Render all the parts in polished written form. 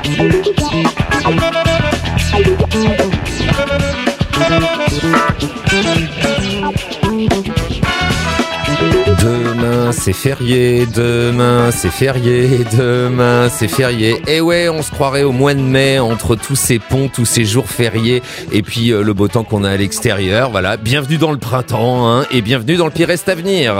Demain c'est férié, demain c'est férié, demain c'est férié. Et ouais, on se croirait au mois de mai entre tous ces ponts, tous ces jours fériés et puis le beau temps qu'on a à l'extérieur. Voilà, bienvenue dans le printemps hein, et bienvenue dans le pire reste à venir.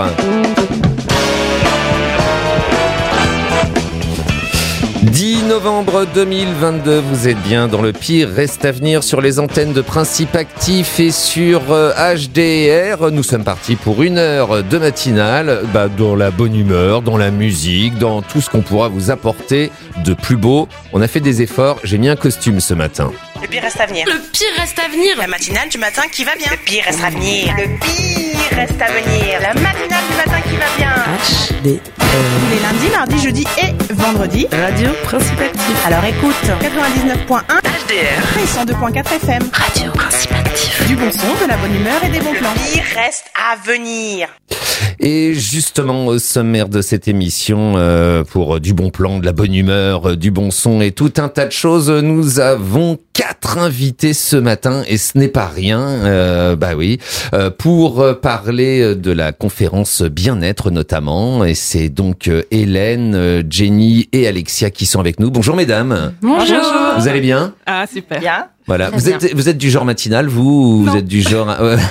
10 novembre 2022, vous êtes bien dans le pire reste à venir sur les antennes de Principe Actif et sur HDR. Nous sommes partis pour une heure de matinale, dans la bonne humeur, dans la musique, dans tout ce qu'on pourra vous apporter de plus beau. On a fait des efforts, j'ai mis un costume ce matin. Le pire reste à venir. Le pire reste à venir. La matinale du matin qui va bien. Le pire reste à venir. Le pire reste à venir. La matinale du matin qui va bien. HDR. Les lundis, mardis, jeudis et vendredis. Radio Principe Actif. Alors écoute, 99.1 HDR. et 102.4 FM. Radio Principe Actif. Du bon son, de la bonne humeur et des bons plans. Le pire reste à venir. Et justement au sommaire de cette émission, pour du bon plan, de la bonne humeur, du bon son et tout un tas de choses, nous avons 4 invités ce matin et ce n'est pas rien, pour parler de la conférence bien-être notamment. Et c'est donc Hélène, Jenny et Alexia qui sont avec nous. Bonjour mesdames. Bonjour. Vous allez bien ? Ah super. Bien. Voilà, vous êtes du genre matinal, vous êtes du genre...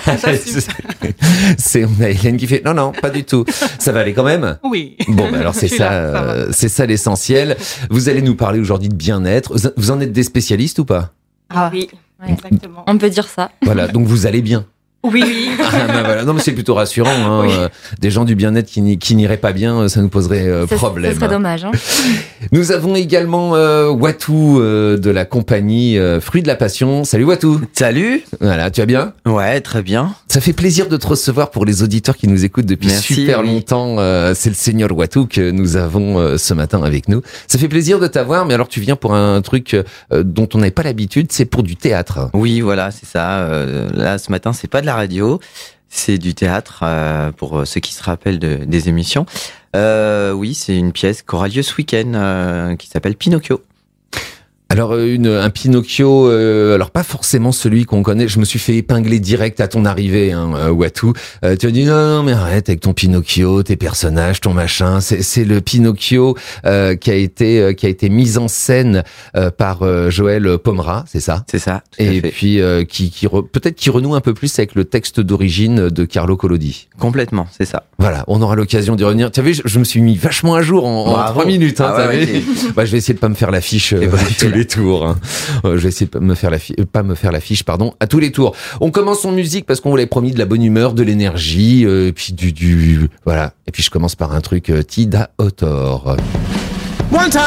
on a Hélène qui fait non, pas du tout. Ça va aller quand même ? Oui. Bon, alors c'est ça l'essentiel. Vous allez nous parler aujourd'hui de bien-être. Vous en êtes des spécialistes ou pas ? Ah oui, exactement. On peut dire ça. Voilà, donc vous allez bien. Oui. Voilà. Non, mais c'est plutôt rassurant. Hein. Oui. Des gens du bien-être qui n'iraient pas bien, ça nous poserait problème. Ce serait dommage. Hein. Nous avons également Watou de la compagnie Fruits de la Passion. Salut Watou. Salut. Voilà, tu vas bien ? Ouais, très bien. Ça fait plaisir de te recevoir pour les auditeurs qui nous écoutent depuis super longtemps. C'est le Seigneur Watou que nous avons ce matin avec nous. Ça fait plaisir de t'avoir, mais alors tu viens pour un truc dont on n'avait pas l'habitude, c'est pour du théâtre. Oui, voilà, c'est ça. Là, ce matin, c'est pas de la radio, c'est du théâtre, pour ceux qui se rappellent des émissions. Oui, c'est une pièce qui aura lieu ce week-end, qui s'appelle Pinocchio. Alors un Pinocchio, alors pas forcément celui qu'on connaît. Je me suis fait épingler direct à ton arrivée, Watou. Tu as dit non mais arrête avec ton Pinocchio, tes personnages, ton machin. C'est le Pinocchio qui a été mis en scène par Joël Pomera, c'est ça ? C'est ça. Tout Et à fait. puis peut-être qui renoue un peu plus avec le texte d'origine de Carlo Collodi. Complètement, c'est ça. Voilà, on aura l'occasion d'y revenir. Tu as vu, je me suis mis vachement à jour en 3 minutes. Hein, Ah ouais, je vais essayer de pas me faire l'affiche tous les tours. Hein. Je vais essayer de pas me faire l'affiche, à tous les tours. On commence en musique parce qu'on vous l'avait promis, de la bonne humeur, de l'énergie, et puis voilà. Et puis je commence par un truc Tida Otor. One time,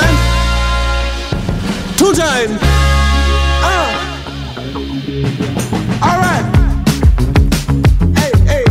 two time. All right. Hey.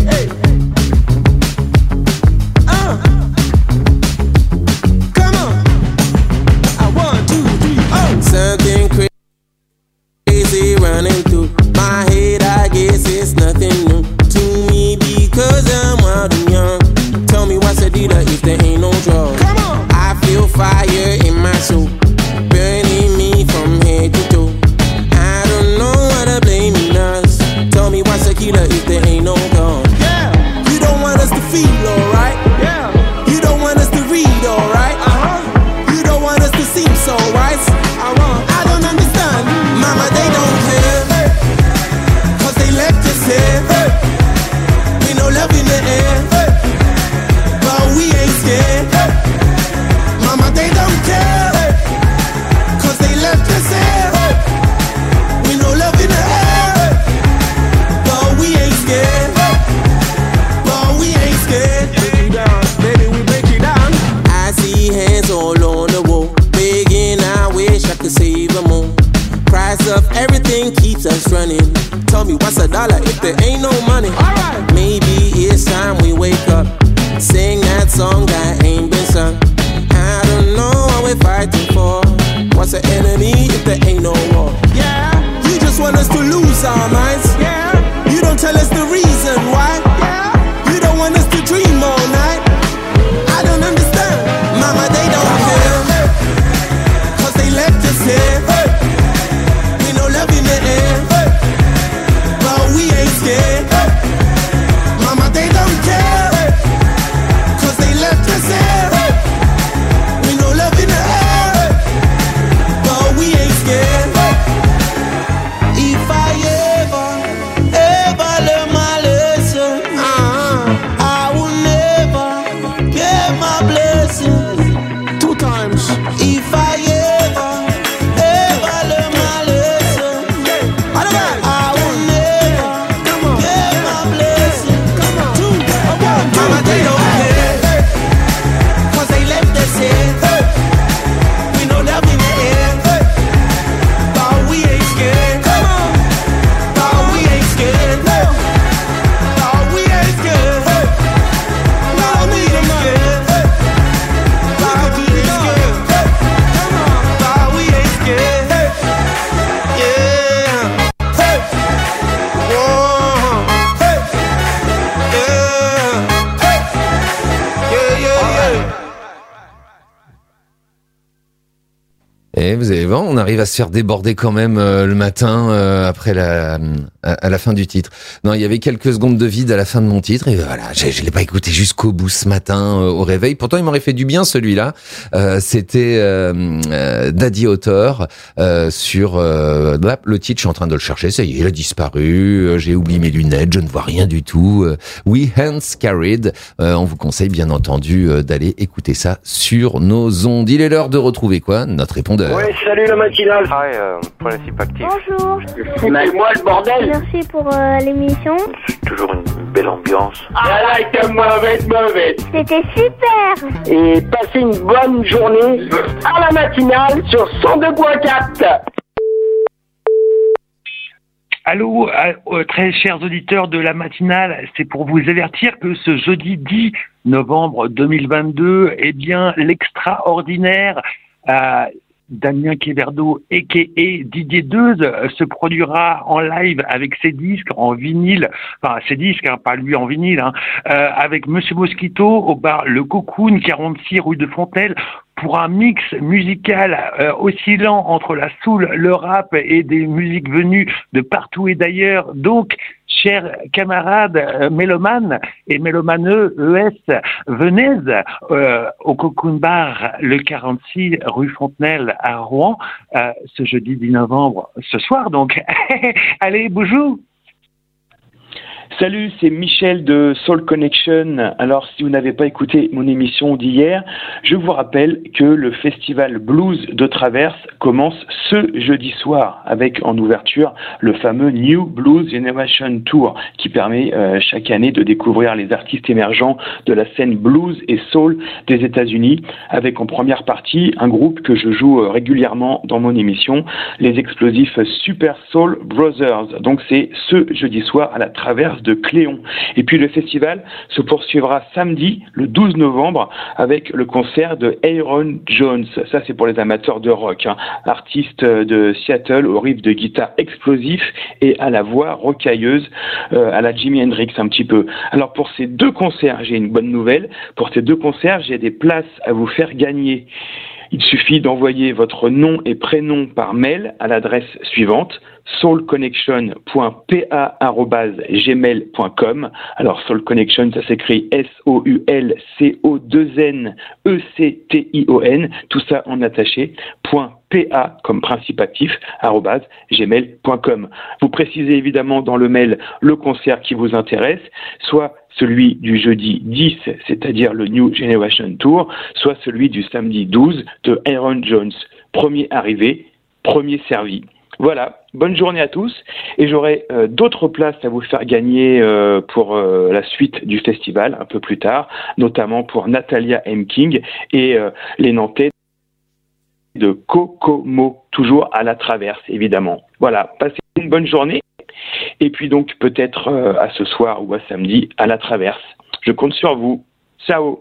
Come on. 1, 2, 3, Something crazy running through my head. I guess it's nothing new to me because I'm wild and young. Tell me what's the deal if there ain't no drug. Come on. I feel fire in my soul, burning me from head to toe. I don't know what to blame us. Tell me what's the killer if there ain't no gun. Yeah. You don't want us to feel alright. Yeah. You don't want us to read alright. You don't want us to seem so right. I don't understand. Mama, they don't care. Cause they left us here. We no love in the air. But we ain't scared. Mama, they don't care. Cause they left us here. We no love in the air. But we ain't scared. But we ain't scared. Break it down, baby, we break it down. I see hands all on the wall, begging, I wish I could save them all. Price of everything keeps us running. Tell me what's $1 if there ain't no money. Alright. Maybe it's time we wake up, sing that song that ain't been sung. I don't know what we're fighting for. What's the enemy if there ain't no war? Yeah. You just want us to lose our minds. Yeah. You don't tell us the reason why. Yeah. You don't want us to dream all night. I don't understand. Mama, they don't care. Cause they left us here. Ouais, vous allez voir, on arrive à se faire déborder quand même le matin après à la fin du titre. Non, il y avait quelques secondes de vide à la fin de mon titre et voilà, je l'ai pas écouté jusqu'au bout ce matin au réveil. Pourtant, il m'aurait fait du bien celui-là. C'était Daddy Auteur sur le titre. Je suis en train de le chercher. Ça y est, il a disparu. J'ai oublié mes lunettes. Je ne vois rien du tout. We Hands Carried. On vous conseille bien entendu d'aller écouter ça sur nos ondes. Il est l'heure de retrouver quoi? Notre répondeur. Ouais, salut la matinale. Principe actif. Bonjour. C'est moi le bordel. Merci pour l'émission. C'est toujours une belle ambiance. Ah là, t'es mauvaise. C'était super. Et passez une bonne journée à la matinale sur 102.4. Allô, très chers auditeurs de la matinale, c'est pour vous avertir que ce jeudi 10 novembre 2022, eh bien, l'extraordinaire Damien Kéverdo, a.k.a. Didier Deuze, se produira en live avec ses disques en vinyle, enfin ses disques, hein, pas lui en vinyle, avec Monsieur Mosquito au bar Le Cocoon, 46 rue de Fontenelle, pour un mix musical oscillant entre la soul, le rap et des musiques venues de partout et d'ailleurs. Donc, chers camarades mélomanes et mélomaneux ES, venez au Cocoon Bar, le 46 rue Fontenelle à Rouen, ce jeudi 10 novembre, ce soir donc. Allez, bonjour. Salut, c'est Michel de Soul Connection. Alors, si vous n'avez pas écouté mon émission d'hier, je vous rappelle que le festival Blues de Traverse commence ce jeudi soir avec en ouverture le fameux New Blues Generation Tour qui permet chaque année de découvrir les artistes émergents de la scène blues et soul des États-Unis avec en première partie un groupe que je joue régulièrement dans mon émission, les explosifs Super Soul Brothers. Donc, c'est ce jeudi soir à la Traverse de Cléon. Et puis le festival se poursuivra samedi, le 12 novembre, avec le concert de Aaron Jones. Ça, c'est pour les amateurs de rock, artiste de Seattle au riff de guitare explosif et à la voix rocailleuse, à la Jimi Hendrix un petit peu. Alors pour ces deux concerts, j'ai une bonne nouvelle. Pour ces deux concerts, j'ai des places à vous faire gagner. Il suffit d'envoyer votre nom et prénom par mail à l'adresse suivante: soulconnection.pa@gmail.com. Alors Soul Connection, ça s'écrit SOULCONNECTION, tout ça en attaché, .pa comme principe actif, @gmail.com. Vous précisez évidemment dans le mail le concert qui vous intéresse, soit celui du jeudi 10, c'est-à-dire le New Generation Tour, soit celui du samedi 12 de Aaron Jones. Premier arrivé, premier servi. Voilà, bonne journée à tous et j'aurai d'autres places à vous faire gagner pour la suite du festival un peu plus tard, notamment pour Natalia M. King et les Nantais de Kokomo, toujours à la Traverse évidemment. Voilà, passez une bonne journée et puis donc peut-être à ce soir ou à samedi à la Traverse. Je compte sur vous. Ciao.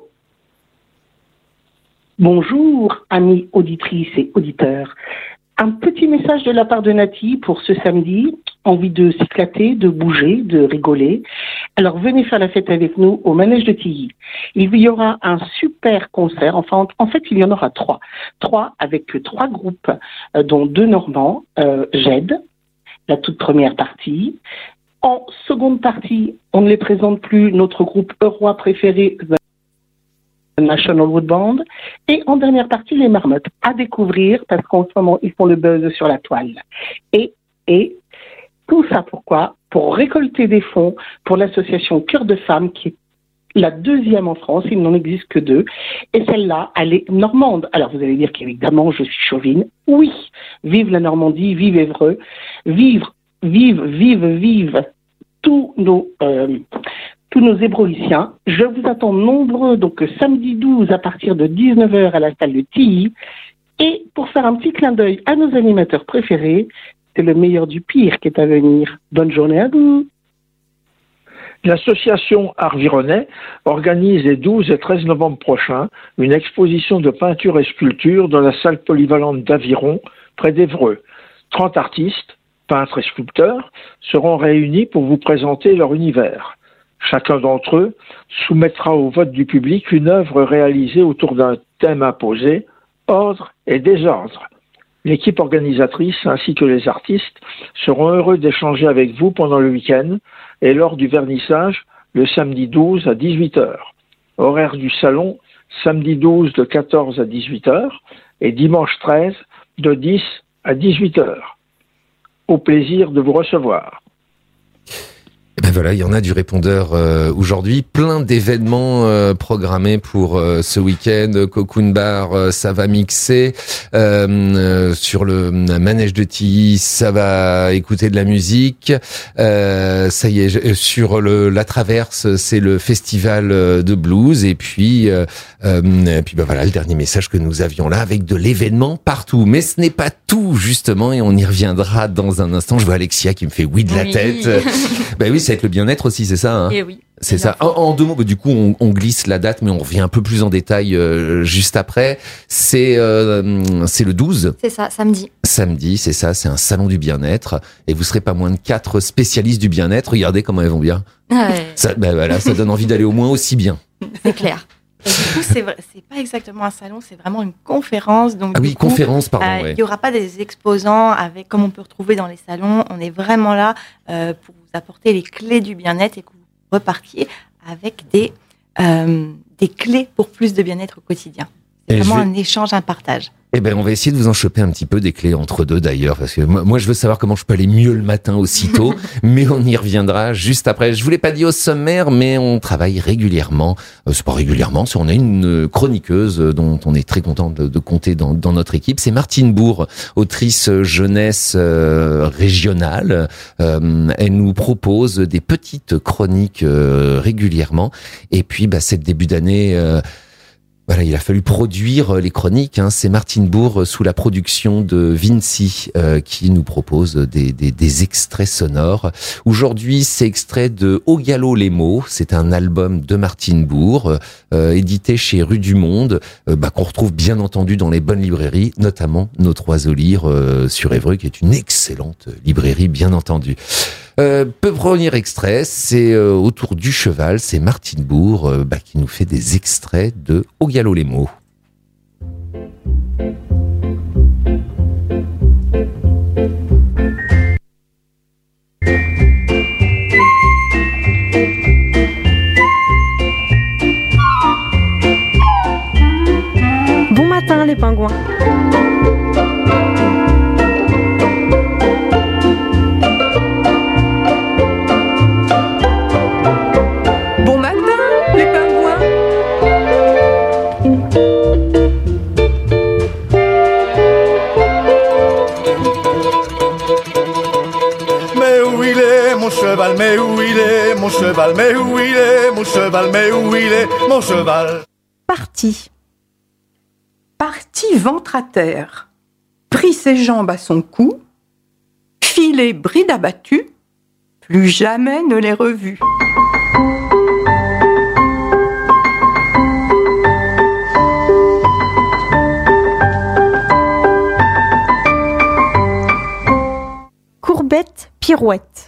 Bonjour, amis auditrices et auditeurs. Un petit message de la part de Nati pour ce samedi. Envie de s'éclater, de bouger, de rigoler. Alors venez faire la fête avec nous au Manège de Tilly. Il y aura un super concert. Enfin, en fait, il y en aura trois. Trois avec trois groupes, dont deux Normands, GED, la toute première partie. En seconde partie, on ne les présente plus, notre groupe roi préféré, National Wood Band, et en dernière partie les Marmottes à découvrir parce qu'en ce moment ils font le buzz sur la toile et tout ça pourquoi? Pour récolter des fonds pour l'association Cœur de Femmes qui est la deuxième en France, il n'en existe que deux, et celle-là elle est normande. Alors vous allez dire qu'évidemment je suis chauvine, oui, vive la Normandie, vive Évreux, vive tous nos Hébrauliciens. Je vous attends nombreux, donc samedi 12 à partir de 19h à la salle de Tilly. Et pour faire un petit clin d'œil à nos animateurs préférés, c'est le meilleur du pire qui est à venir. Bonne journée à vous. L'association Arvironnet organise les 12 et 13 novembre prochains une exposition de peinture et sculpture dans la salle polyvalente d'Aviron, près d'Évreux. 30 artistes, peintres et sculpteurs, seront réunis pour vous présenter leur univers. Chacun d'entre eux soumettra au vote du public une œuvre réalisée autour d'un thème imposé, ordre et désordre. L'équipe organisatrice ainsi que les artistes seront heureux d'échanger avec vous pendant le week-end et lors du vernissage le samedi 12 à 18h. Horaire du salon, samedi 12 de 14 à 18h et dimanche 13 de 10 à 18h. Au plaisir de vous recevoir. Et ben voilà, il y en a du répondeur aujourd'hui, plein d'événements programmés pour ce week-end. Cocoon Bar, ça va mixer sur le manège de Tilly, ça va écouter de la musique. Ça y est, sur la Traverse, c'est le festival de blues. Et puis ben voilà, le dernier message que nous avions là, avec de l'événement partout. Mais ce n'est pas tout justement, et on y reviendra dans un instant. Je vois Alexia qui me fait oui de la tête. Ben oui, c'est avec le bien-être aussi, c'est ça, hein. Et oui. C'est ça. En deux mots, du coup, on glisse la date, mais on revient un peu plus en détail juste après. C'est le 12. C'est ça, samedi. Samedi, c'est ça, c'est un salon du bien-être. Et vous serez pas moins de 4 spécialistes du bien-être. Regardez comment elles vont bien. Ouais. Ça, ben voilà, ça donne envie d'aller au moins aussi bien. C'est clair. Et du coup, c'est pas exactement un salon, c'est vraiment une conférence. Donc, ah oui, conférence, pardon. Il n'y aura pas des exposants avec, comme on peut retrouver dans les salons. On est vraiment là pour vous apporter les clés du bien-être et que vous repartiez avec des clés pour plus de bien-être au quotidien. C'est vraiment un échange, un partage. Eh ben, on va essayer de vous en choper un petit peu des clés entre deux d'ailleurs, parce que moi je veux savoir comment je peux aller mieux le matin aussitôt, mais on y reviendra juste après. Je vous l'ai pas dit au sommaire, mais on travaille régulièrement. C'est pas régulièrement, on a une chroniqueuse dont on est très content de compter dans notre équipe. C'est Martine Bourg, autrice jeunesse régionale. Elle nous propose des petites chroniques régulièrement. Et puis, c'est le début d'année. Voilà, il a fallu produire les chroniques. C'est Martine Bourg sous la production de Vinci qui nous propose des extraits sonores. Aujourd'hui, c'est extrait de Au galop les mots. C'est un album de Martine Bourg édité chez Rue du Monde, qu'on retrouve bien entendu dans les bonnes librairies, notamment Notre Oiseau Lire sur Évreux, qui est une excellente librairie, bien entendu. Premier extrait, c'est autour du cheval, c'est Martine Bourg qui nous fait des extraits de Au galop les mots. Bon matin les pingouins. Cheval, mais où il est, mon cheval, mais où il est, mon cheval, mais où il est, mon cheval. Parti ventre à terre, prit ses jambes à son cou, fit les brides abattues, plus jamais ne les revut. Courbette, pirouette.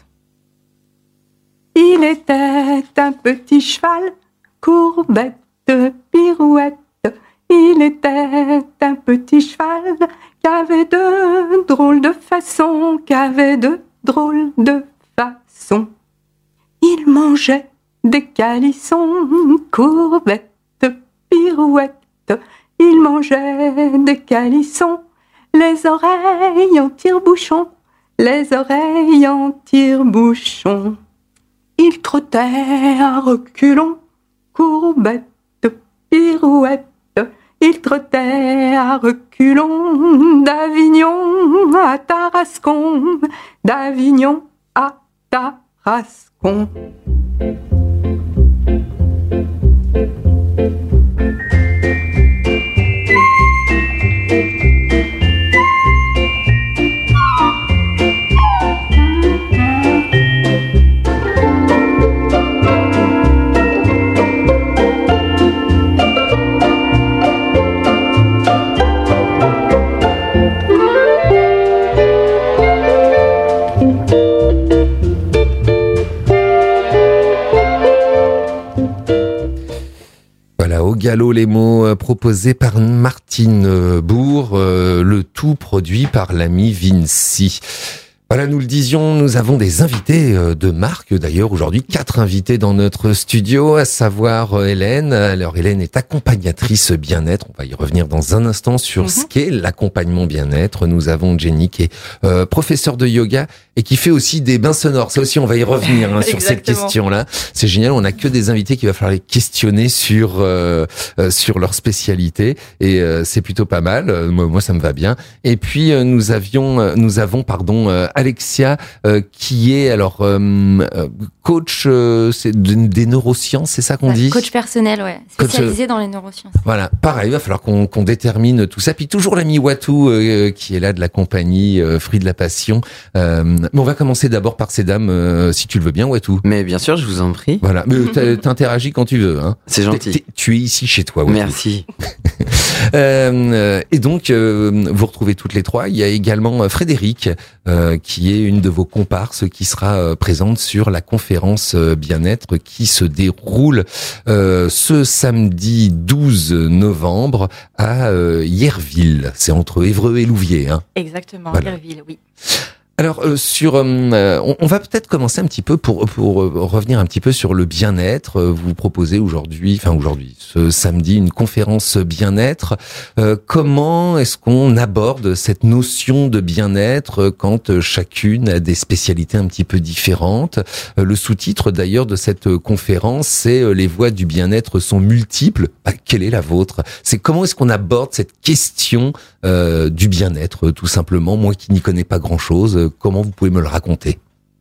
Il était un petit cheval, courbette, pirouette. Il était un petit cheval qui avait de drôles de façons, Il mangeait des calissons, courbette, pirouette. Il mangeait des calissons, les oreilles en tire-bouchon, les oreilles en tire-bouchon. Il trottait à reculons, courbette, pirouette. Il trottait à reculons, d'Avignon à Tarascon, d'Avignon à Tarascon. galop, les mots proposés par Martine Bourg, le tout produit par l'ami Vinci. Voilà, nous le disions, nous avons des invités de marque d'ailleurs aujourd'hui, 4 invités dans notre studio, à savoir Hélène. Alors Hélène est accompagnatrice bien-être, on va y revenir dans un instant sur ce qu'est l'accompagnement bien-être. Nous avons Jenny qui est professeure de yoga et qui fait aussi des bains sonores. Ça aussi, on va y revenir sur cette question-là. C'est génial, on n'a que des invités qu'il va falloir les questionner sur leur spécialité et c'est plutôt pas mal. Moi, ça me va bien. Et puis nous avons Alexia qui est alors coach c'est des neurosciences, c'est ça qu'on dit? Coach personnel, ouais, spécialisé dans les neurosciences. Voilà, pareil, il va falloir qu'on détermine tout ça. Puis toujours l'ami Watou qui est là de la compagnie Fruit de la Passion. Mais on va commencer d'abord par ces dames, si tu le veux bien, Watou. Mais bien sûr, je vous en prie. Voilà, mais t'interagis quand tu veux. Hein. C'est gentil. Tu es ici chez toi, Watou. Merci. Et donc, vous retrouvez toutes les trois. Il y a également Frédéric, qui est une de vos comparses, qui sera présente sur la conférence bien-être qui se déroule ce samedi 12 novembre à Yerville. C'est entre Évreux et Louviers. Hein. Exactement, voilà. Yerville, oui. Alors on va peut-être commencer un petit peu pour revenir un petit peu sur le bien-être. Vous proposez aujourd'hui, ce samedi, une conférence bien-être. Comment est-ce qu'on aborde cette notion de bien-être quand chacune a des spécialités un petit peu différentes? Le sous-titre d'ailleurs de cette conférence, c'est les voies du bien-être sont multiples. Quelle est la vôtre? C'est comment est-ce qu'on aborde cette question du bien-être, tout simplement. Moi qui n'y connais pas grand-chose. Comment vous pouvez me le raconter?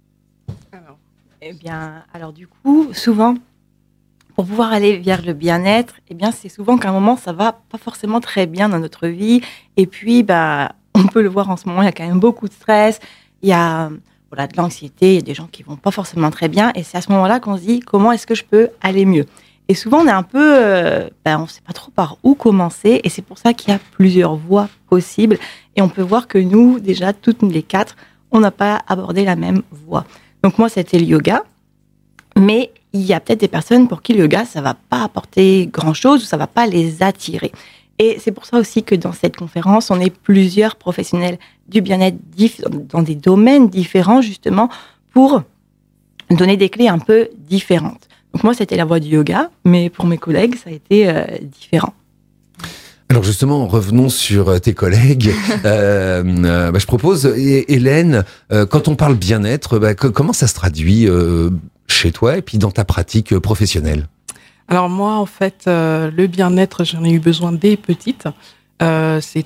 Alors du coup, souvent, pour pouvoir aller vers le bien-être, c'est souvent qu'à un moment, ça va pas forcément très bien dans notre vie. Et puis, on peut le voir en ce moment, il y a quand même beaucoup de stress, il y a de l'anxiété, il y a des gens qui vont pas forcément très bien. Et c'est à ce moment-là qu'on se dit, comment est-ce que je peux aller mieux? Et souvent, on est un peu, on sait pas trop par où commencer. Et c'est pour ça qu'il y a plusieurs voies possibles. Et on peut voir que nous, déjà, toutes les 4, on n'a pas abordé la même voie. Donc moi, c'était le yoga. Mais il y a peut-être des personnes pour qui le yoga, ça va pas apporter grand-chose ou ça va pas les attirer. Et c'est pour ça aussi que dans cette conférence, on est plusieurs professionnels du bien-être dans des domaines différents, justement, pour donner des clés un peu différentes. Donc moi, c'était la voie du yoga, mais pour mes collègues, ça a été différent. Alors justement, revenons sur tes collègues. Je propose, Hélène, quand on parle bien-être, comment ça se traduit chez toi et puis dans ta pratique professionnelle? Alors moi, en fait, le bien-être, j'en ai eu besoin dès petite. C'est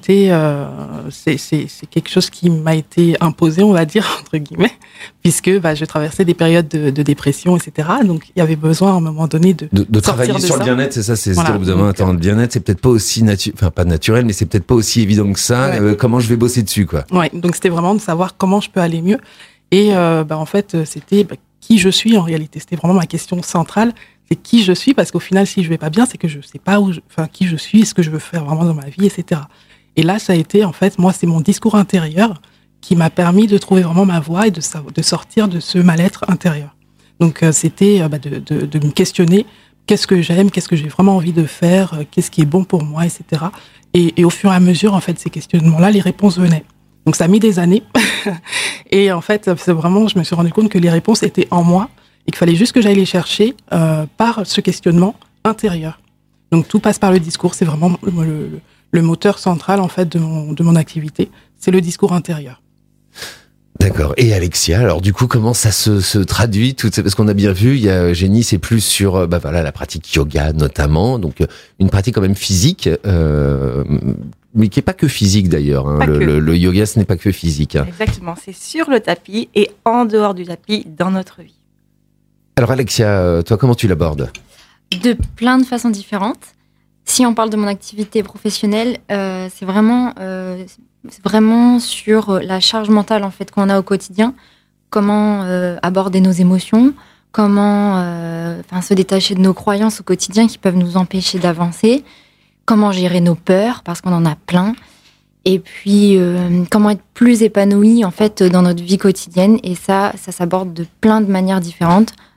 quelque chose qui m'a été imposé, on va dire, entre guillemets, puisque je traversais des périodes de dépression, etc. Donc, il y avait besoin, à un moment donné, de travailler sur le bien-être, c'est ça, c'est voilà. Le bien-être, c'est peut-être pas aussi pas naturel, mais c'est peut-être pas aussi évident que ça. Ouais. Comment je vais bosser dessus, quoi. Ouais. Donc, c'était vraiment de savoir comment je peux aller mieux. Et, en fait, c'était qui je suis, en réalité. C'était vraiment ma question centrale. C'est qui je suis, parce qu'au final, si je vais pas bien, c'est que je sais pas qui je suis, ce que je veux faire vraiment dans ma vie, etc. Et là, ça a été, en fait, moi, c'est mon discours intérieur qui m'a permis de trouver vraiment ma voie et de sortir de ce mal-être intérieur. Donc, c'était de me questionner, qu'est-ce que j'aime, qu'est-ce que j'ai vraiment envie de faire, qu'est-ce qui est bon pour moi, etc. Et au fur et à mesure, en fait, ces questionnements-là, les réponses venaient. Donc, ça a mis des années. Et en fait, c'est vraiment, je me suis rendu compte que les réponses étaient en moi, et qu'il fallait juste que j'aille les chercher par ce questionnement intérieur. Donc tout passe par le discours, c'est vraiment le moteur central en fait de mon activité, c'est le discours intérieur. D'accord. Et Alexia, alors du coup, comment ça se traduit parce qu'on a bien vu, il y a Jenny, c'est plus sur la pratique yoga notamment, donc une pratique quand même physique, mais qui est pas que physique d'ailleurs. Hein. Le yoga, ce n'est pas que physique. Hein. Exactement, c'est sur le tapis et en dehors du tapis dans notre vie. Alors Alexia, toi, comment tu l'abordes? De plein de façons différentes. Si on parle de mon activité professionnelle, c'est vraiment sur la charge mentale en fait qu'on a au quotidien. Comment aborder nos émotions, comment se détacher de nos croyances au quotidien qui peuvent nous empêcher d'avancer, comment gérer nos peurs parce qu'on en a plein. Et puis, comment être plus épanoui en fait dans notre vie quotidienne. Et ça s'aborde de plein de manières différentes.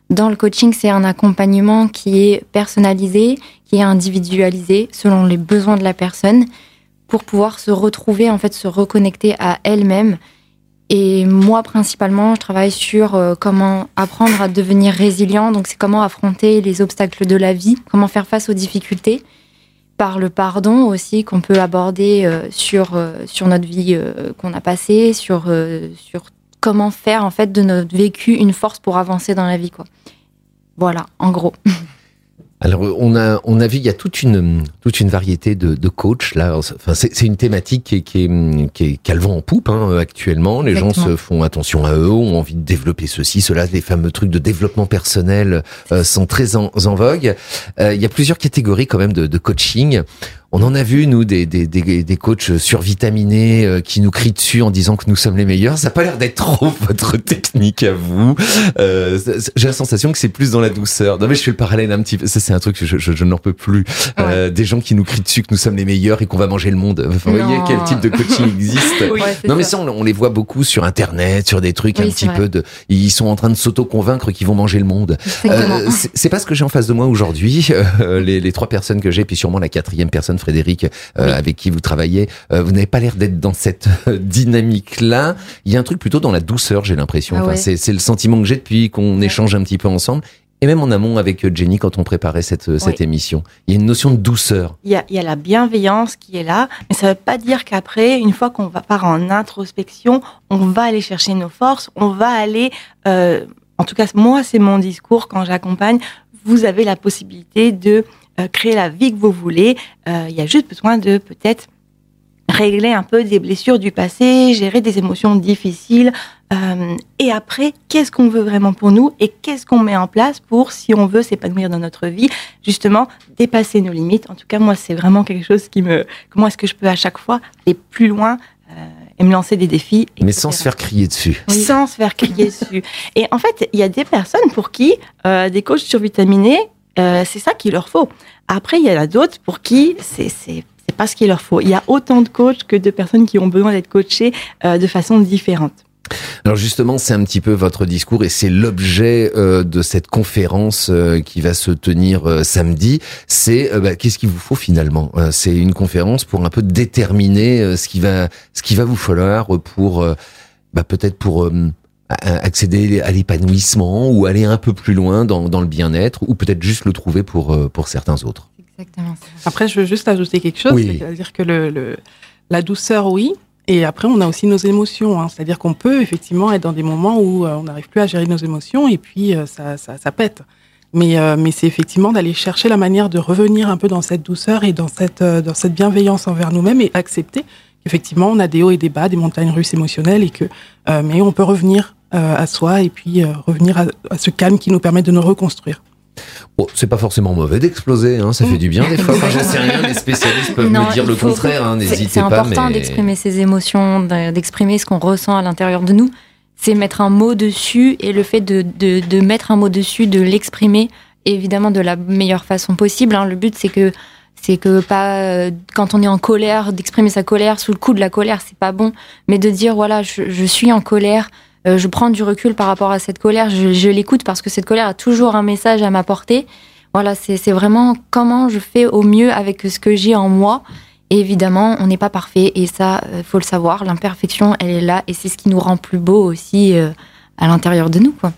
Dans le coaching, c'est un accompagnement qui est personnalisé, qui est individualisé selon les besoins de la personne pour pouvoir se retrouver, en fait, se reconnecter à elle-même. Et moi, principalement, je travaille sur comment apprendre à devenir résilient. Donc, c'est comment affronter les obstacles de la vie, comment faire face aux difficultés. Par le pardon aussi, qu'on peut aborder sur notre vie qu'on a passée, sur comment faire, en fait, de notre vécu une force pour avancer dans la vie, quoi. Voilà, en gros. Alors, on a vu, il y a toute une variété de coachs, là. Enfin, c'est une thématique qui a le vent en poupe, hein, actuellement. Les gens se font attention à eux, ont envie de développer ceci, cela. Les fameux trucs de développement personnel sont très en vogue. Il y a plusieurs catégories, quand même, de coaching. On en a vu, nous, des coachs survitaminés qui nous crient dessus en disant que nous sommes les meilleurs. Ça n'a pas l'air d'être trop votre technique à vous. J'ai la sensation que c'est plus dans la douceur. Non, mais je fais le parallèle un petit peu. Ça, c'est un truc que je n'en peux plus. Ouais. Des gens qui nous crient dessus que nous sommes les meilleurs et qu'on va manger le monde. Enfin, vous voyez quel type de coaching existe. Oui, non, mais ça, on les voit beaucoup sur Internet, sur des trucs un petit peu ils sont en train de s'auto-convaincre qu'ils vont manger le monde. C'est pas ce que j'ai en face de moi aujourd'hui. Les 3 personnes que j'ai, puis sûrement la 4e personne, Frédéric, avec qui vous travaillez, vous n'avez pas l'air d'être dans cette dynamique-là. Il y a un truc plutôt dans la douceur, j'ai l'impression. Enfin, c'est le sentiment que j'ai depuis qu'on échange un petit peu ensemble. Et même en amont avec Jenny, quand on préparait cette émission. Il y a une notion de douceur. Il y a la bienveillance qui est là, mais ça ne veut pas dire qu'après, une fois qu'on part en introspection, on va aller chercher nos forces, on va aller... en tout cas, moi, c'est mon discours quand j'accompagne. Vous avez la possibilité de créer la vie que vous voulez. Il y a juste besoin de peut-être régler un peu des blessures du passé, gérer des émotions difficiles. Et après, qu'est-ce qu'on veut vraiment pour nous et qu'est-ce qu'on met en place pour, si on veut s'épanouir dans notre vie, justement, dépasser nos limites. En tout cas, moi, c'est vraiment quelque chose qui me... Comment est-ce que je peux à chaque fois aller plus loin et me lancer des défis. Mais sans se faire crier dessus. Oui. Sans se faire crier dessus. Et en fait, il y a des personnes pour qui des coachs survitaminés, c'est ça qu'il leur faut. Après, il y en a d'autres pour qui c'est pas ce qu'il leur faut. Il y a autant de coachs que de personnes qui ont besoin d'être coachées de façon différente. Alors justement, c'est un petit peu votre discours et c'est l'objet de cette conférence qui va se tenir samedi. C'est qu'est-ce qu'il vous faut finalement ? C'est une conférence pour un peu déterminer ce qui va vous falloir pour peut-être pour accéder à l'épanouissement ou aller un peu plus loin dans le bien-être ou peut-être juste le trouver pour certains autres. Exactement. Après, je veux juste ajouter quelque chose, c'est-à-dire que la douceur, oui. Et après, on a aussi nos émotions. C'est-à-dire qu'on peut effectivement être dans des moments où on n'arrive plus à gérer nos émotions et puis ça pète. Mais c'est effectivement d'aller chercher la manière de revenir un peu dans cette douceur et dans cette bienveillance envers nous-mêmes et accepter qu'effectivement, on a des hauts et des bas, des montagnes russes émotionnelles et que mais on peut revenir à soi et puis revenir à ce calme qui nous permet de nous reconstruire. Bon, c'est pas forcément mauvais d'exploser, ça fait du bien des fois. Enfin, je sais rien, les spécialistes peuvent me dire le contraire, n'hésitez pas. C'est important d'exprimer ses émotions, d'exprimer ce qu'on ressent à l'intérieur de nous. C'est mettre un mot dessus et le fait de mettre un mot dessus, de l'exprimer, évidemment de la meilleure façon possible. Le but, c'est que pas quand on est en colère, d'exprimer sa colère sous le coup de la colère, c'est pas bon. Mais de dire voilà, je suis en colère. Je prends du recul par rapport à cette colère, je l'écoute parce que cette colère a toujours un message à m'apporter. Voilà, c'est vraiment comment je fais au mieux avec ce que j'ai en moi. Et évidemment, on n'est pas parfait et ça, faut le savoir, l'imperfection, elle est là et c'est ce qui nous rend plus beaux aussi à l'intérieur de nous, quoi.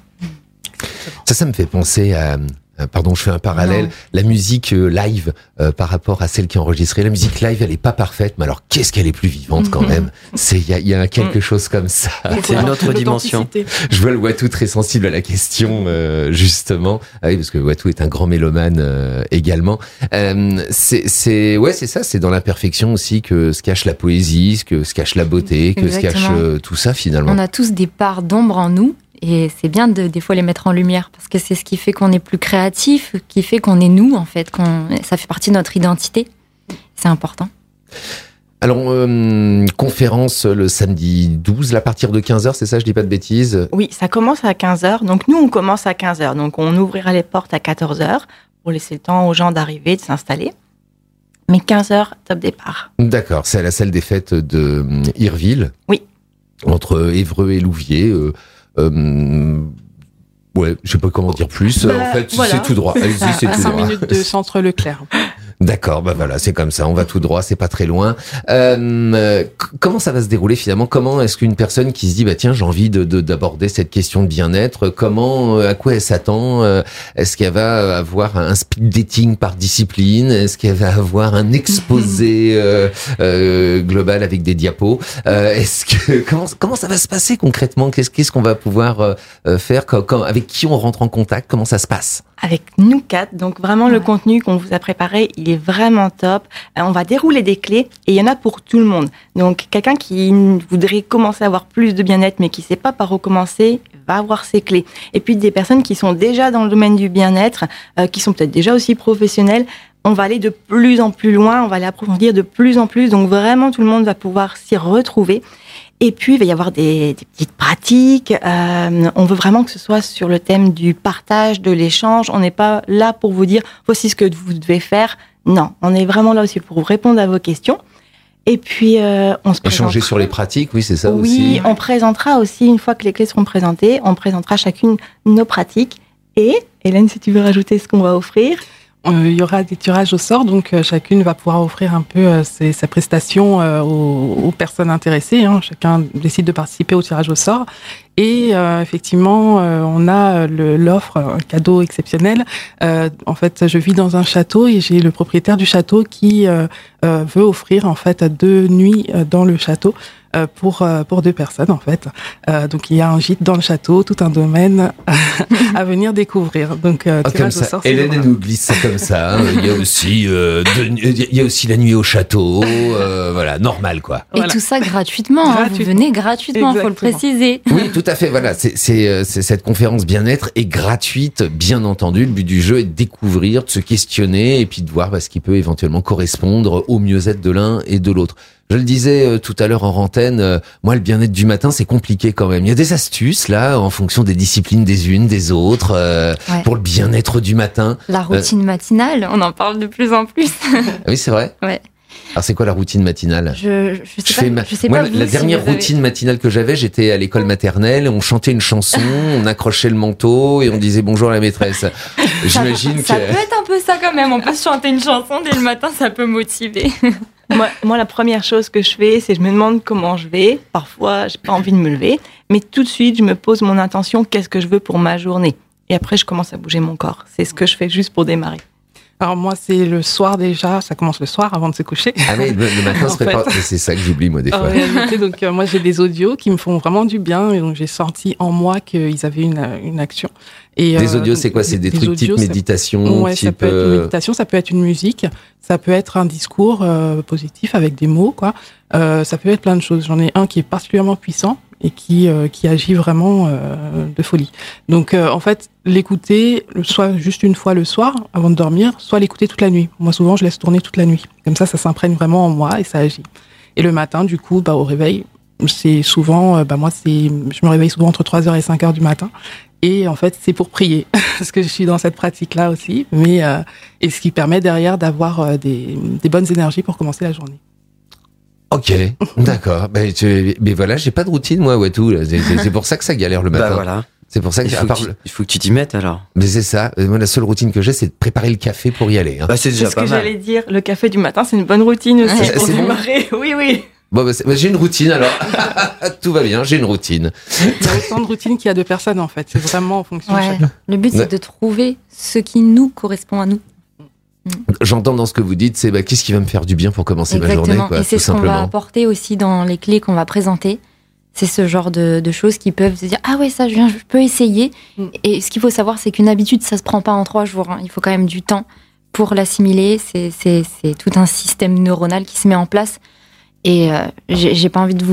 Ça me fait penser à... Pardon, je fais un parallèle. La musique live par rapport à celle qui est enregistrée. La musique live, elle est pas parfaite, mais alors qu'est-ce qu'elle est plus vivante quand même. Il y a quelque chose comme ça. C'est une autre dimension. Je vois le Watou très sensible à la question, justement. Ah oui, parce que Watou est un grand mélomane également. C'est ça. C'est dans l'imperfection aussi que se cache la poésie, que se cache la beauté, que se cache tout ça finalement. On a tous des parts d'ombre en nous. Et c'est bien des fois les mettre en lumière parce que c'est ce qui fait qu'on est plus créatif, qui fait qu'on est nous en fait, ça fait partie de notre identité. C'est important. Alors, conférence le samedi 12, à partir de 15h, c'est ça, je dis pas de bêtises? Oui, ça commence à 15h. Donc nous, on commence à 15h. Donc on ouvrira les portes à 14h pour laisser le temps aux gens d'arriver, de s'installer. Mais 15h, top départ. D'accord, c'est à la salle des fêtes de Irville. Oui. Entre Évreux et Louviers. Ouais, je sais pas comment dire plus. En fait, voilà. c'est tout droit. Allez-y, c'est tout 5 droit. minutes de Centre Leclerc. D'accord, bah voilà, c'est comme ça, on va tout droit, c'est pas très loin. Comment ça va se dérouler finalement? Comment est-ce qu'une personne qui se dit, bah tiens, j'ai envie d'aborder cette question de bien-être, comment, à quoi elle s'attend? Est-ce qu'elle va avoir un speed dating par discipline? Est-ce qu'elle va avoir un exposé global avec des diapos? Comment ça va se passer concrètement? Qu'est-ce qu'on va pouvoir faire? Avec qui on rentre en contact? Comment ça se passe? Avec nous 4, donc vraiment le contenu qu'on vous a préparé, il est vraiment top. On va dérouler des clés et il y en a pour tout le monde. Donc quelqu'un qui voudrait commencer à avoir plus de bien-être mais qui ne sait pas par où commencer, va avoir ces clés. Et puis des personnes qui sont déjà dans le domaine du bien-être, qui sont peut-être déjà aussi professionnelles, on va aller de plus en plus loin, on va aller approfondir de plus en plus. Donc vraiment tout le monde va pouvoir s'y retrouver. Et puis, il va y avoir des petites pratiques. On veut vraiment que ce soit sur le thème du partage, de l'échange. On n'est pas là pour vous dire « voici ce que vous devez faire ». Non, on est vraiment là aussi pour vous répondre à vos questions. Et puis, on se présentera. Échanger sur les pratiques, oui, c'est ça aussi. Oui, on présentera aussi, une fois que les clés seront présentées, on présentera chacune nos pratiques. Et, Hélène, si tu veux rajouter ce qu'on va offrir. Il y aura des tirages au sort, donc chacune va pouvoir offrir un peu sa prestation aux personnes intéressées. Chacun décide de participer au tirage au sort. Et effectivement, on a l'offre, un cadeau exceptionnel. En fait, je vis dans un château et j'ai le propriétaire du château qui veut offrir en fait 2 nuits dans le château. Pour 2 personnes en fait. Donc il y a un gîte dans le château, tout un domaine à venir découvrir. Donc comme ça, Hélène nous glisse ça comme ça. Il y a aussi il y a aussi la nuit au château, voilà, normal quoi. Et tout ça gratuitement. Vous venez gratuitement, faut le préciser. Oui, tout à fait. Voilà, c'est cette conférence bien-être est gratuite, bien entendu. Le but du jeu est de découvrir, de se questionner et puis de voir ce qui peut éventuellement correspondre au mieux-être de l'un et de l'autre. Je le disais tout à l'heure en antenne, moi le bien-être du matin c'est compliqué quand même. Il y a des astuces là en fonction des disciplines des unes, des autres, pour le bien-être du matin. La routine matinale, on en parle de plus en plus. Oui, c'est vrai. Ouais. Alors c'est quoi la routine matinale? Je sais moi, pas. La dernière routine matinale que j'avais, j'étais à l'école maternelle, on chantait une chanson, on accrochait le manteau et on disait bonjour à la maîtresse. J'imagine que ça peut être un peu ça quand même. On peut se chanter une chanson dès le matin, ça peut motiver. Moi, la première chose que je fais, c'est je me demande comment je vais. Parfois, j'ai pas envie de me lever, mais tout de suite, je me pose mon intention, qu'est-ce que je veux pour ma journée. Et après, je commence à bouger mon corps. C'est ce que je fais juste pour démarrer. Alors moi, c'est le soir déjà, ça commence le soir avant de se coucher. Ah oui, le matin se prépare. C'est ça que j'oublie moi des fois. En réalité, donc moi j'ai des audios qui me font vraiment du bien et donc j'ai senti en moi qu'ils avaient une action. Et, des audios, c'est quoi? C'est des trucs type méditation, ouais, ça peut être une méditation, ça peut être une musique, ça peut être un discours positif avec des mots, quoi. Ça peut être plein de choses. J'en ai un qui est particulièrement puissant et qui agit vraiment de folie. Donc en fait, l'écouter soit juste une fois le soir avant de dormir, soit l'écouter toute la nuit. Moi souvent, je laisse tourner toute la nuit. Comme ça s'imprègne vraiment en moi et ça agit. Et le matin, du coup, au réveil, c'est souvent, je me réveille souvent entre 3h et 5h du matin. Et en fait, c'est pour prier, parce que je suis dans cette pratique-là aussi, et ce qui permet derrière d'avoir des bonnes énergies pour commencer la journée. Ok, d'accord. Mais voilà, j'ai pas de routine, moi, Watou. C'est pour ça que ça galère le matin. Voilà. C'est pour ça que, il faut que tu t'y mettes alors. Mais c'est ça. Moi, la seule routine que j'ai, c'est de préparer le café pour y aller. C'est déjà ce pas que mal. J'allais dire. Le café du matin, c'est une bonne routine aussi. Pour démarrer. Oui. Bon, j'ai une routine alors. Tout va bien, j'ai une routine. Il y a autant de routines qu'il y a de personnes en fait. C'est vraiment en fonction de chacun. Le but, c'est de trouver ce qui nous correspond à nous. J'entends dans ce que vous dites, c'est qu'est-ce qui va me faire du bien pour commencer ma journée, quoi. Et c'est ce qu'on va apporter aussi dans les clés qu'on va présenter. C'est ce genre de choses qui peuvent se dire ah ouais, ça je peux essayer. Et ce qu'il faut savoir, c'est qu'une habitude, ça se prend pas en 3 jours. Il faut quand même du temps pour l'assimiler. C'est tout un système neuronal qui se met en place. Et j'ai pas envie de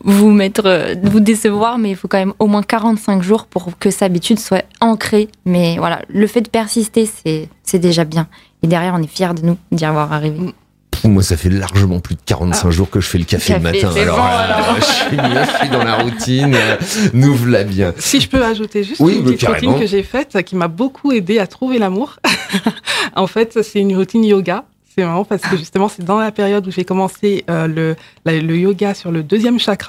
vous décevoir, mais il faut quand même au moins 45 jours pour que cette habitude soit ancrée. Mais voilà, le fait de persister, c'est déjà bien. Et derrière, on est fiers de nous d'y avoir arrivé. Moi, ça fait largement plus de 45 jours que je fais le café le matin. Alors, je suis dans la routine. Nous voilà bien. Si je peux ajouter juste une petite routine que j'ai faite, qui m'a beaucoup aidé à trouver l'amour. En fait, c'est une routine yoga. C'est marrant parce que justement, c'est dans la période où j'ai commencé le yoga sur le 2e chakra.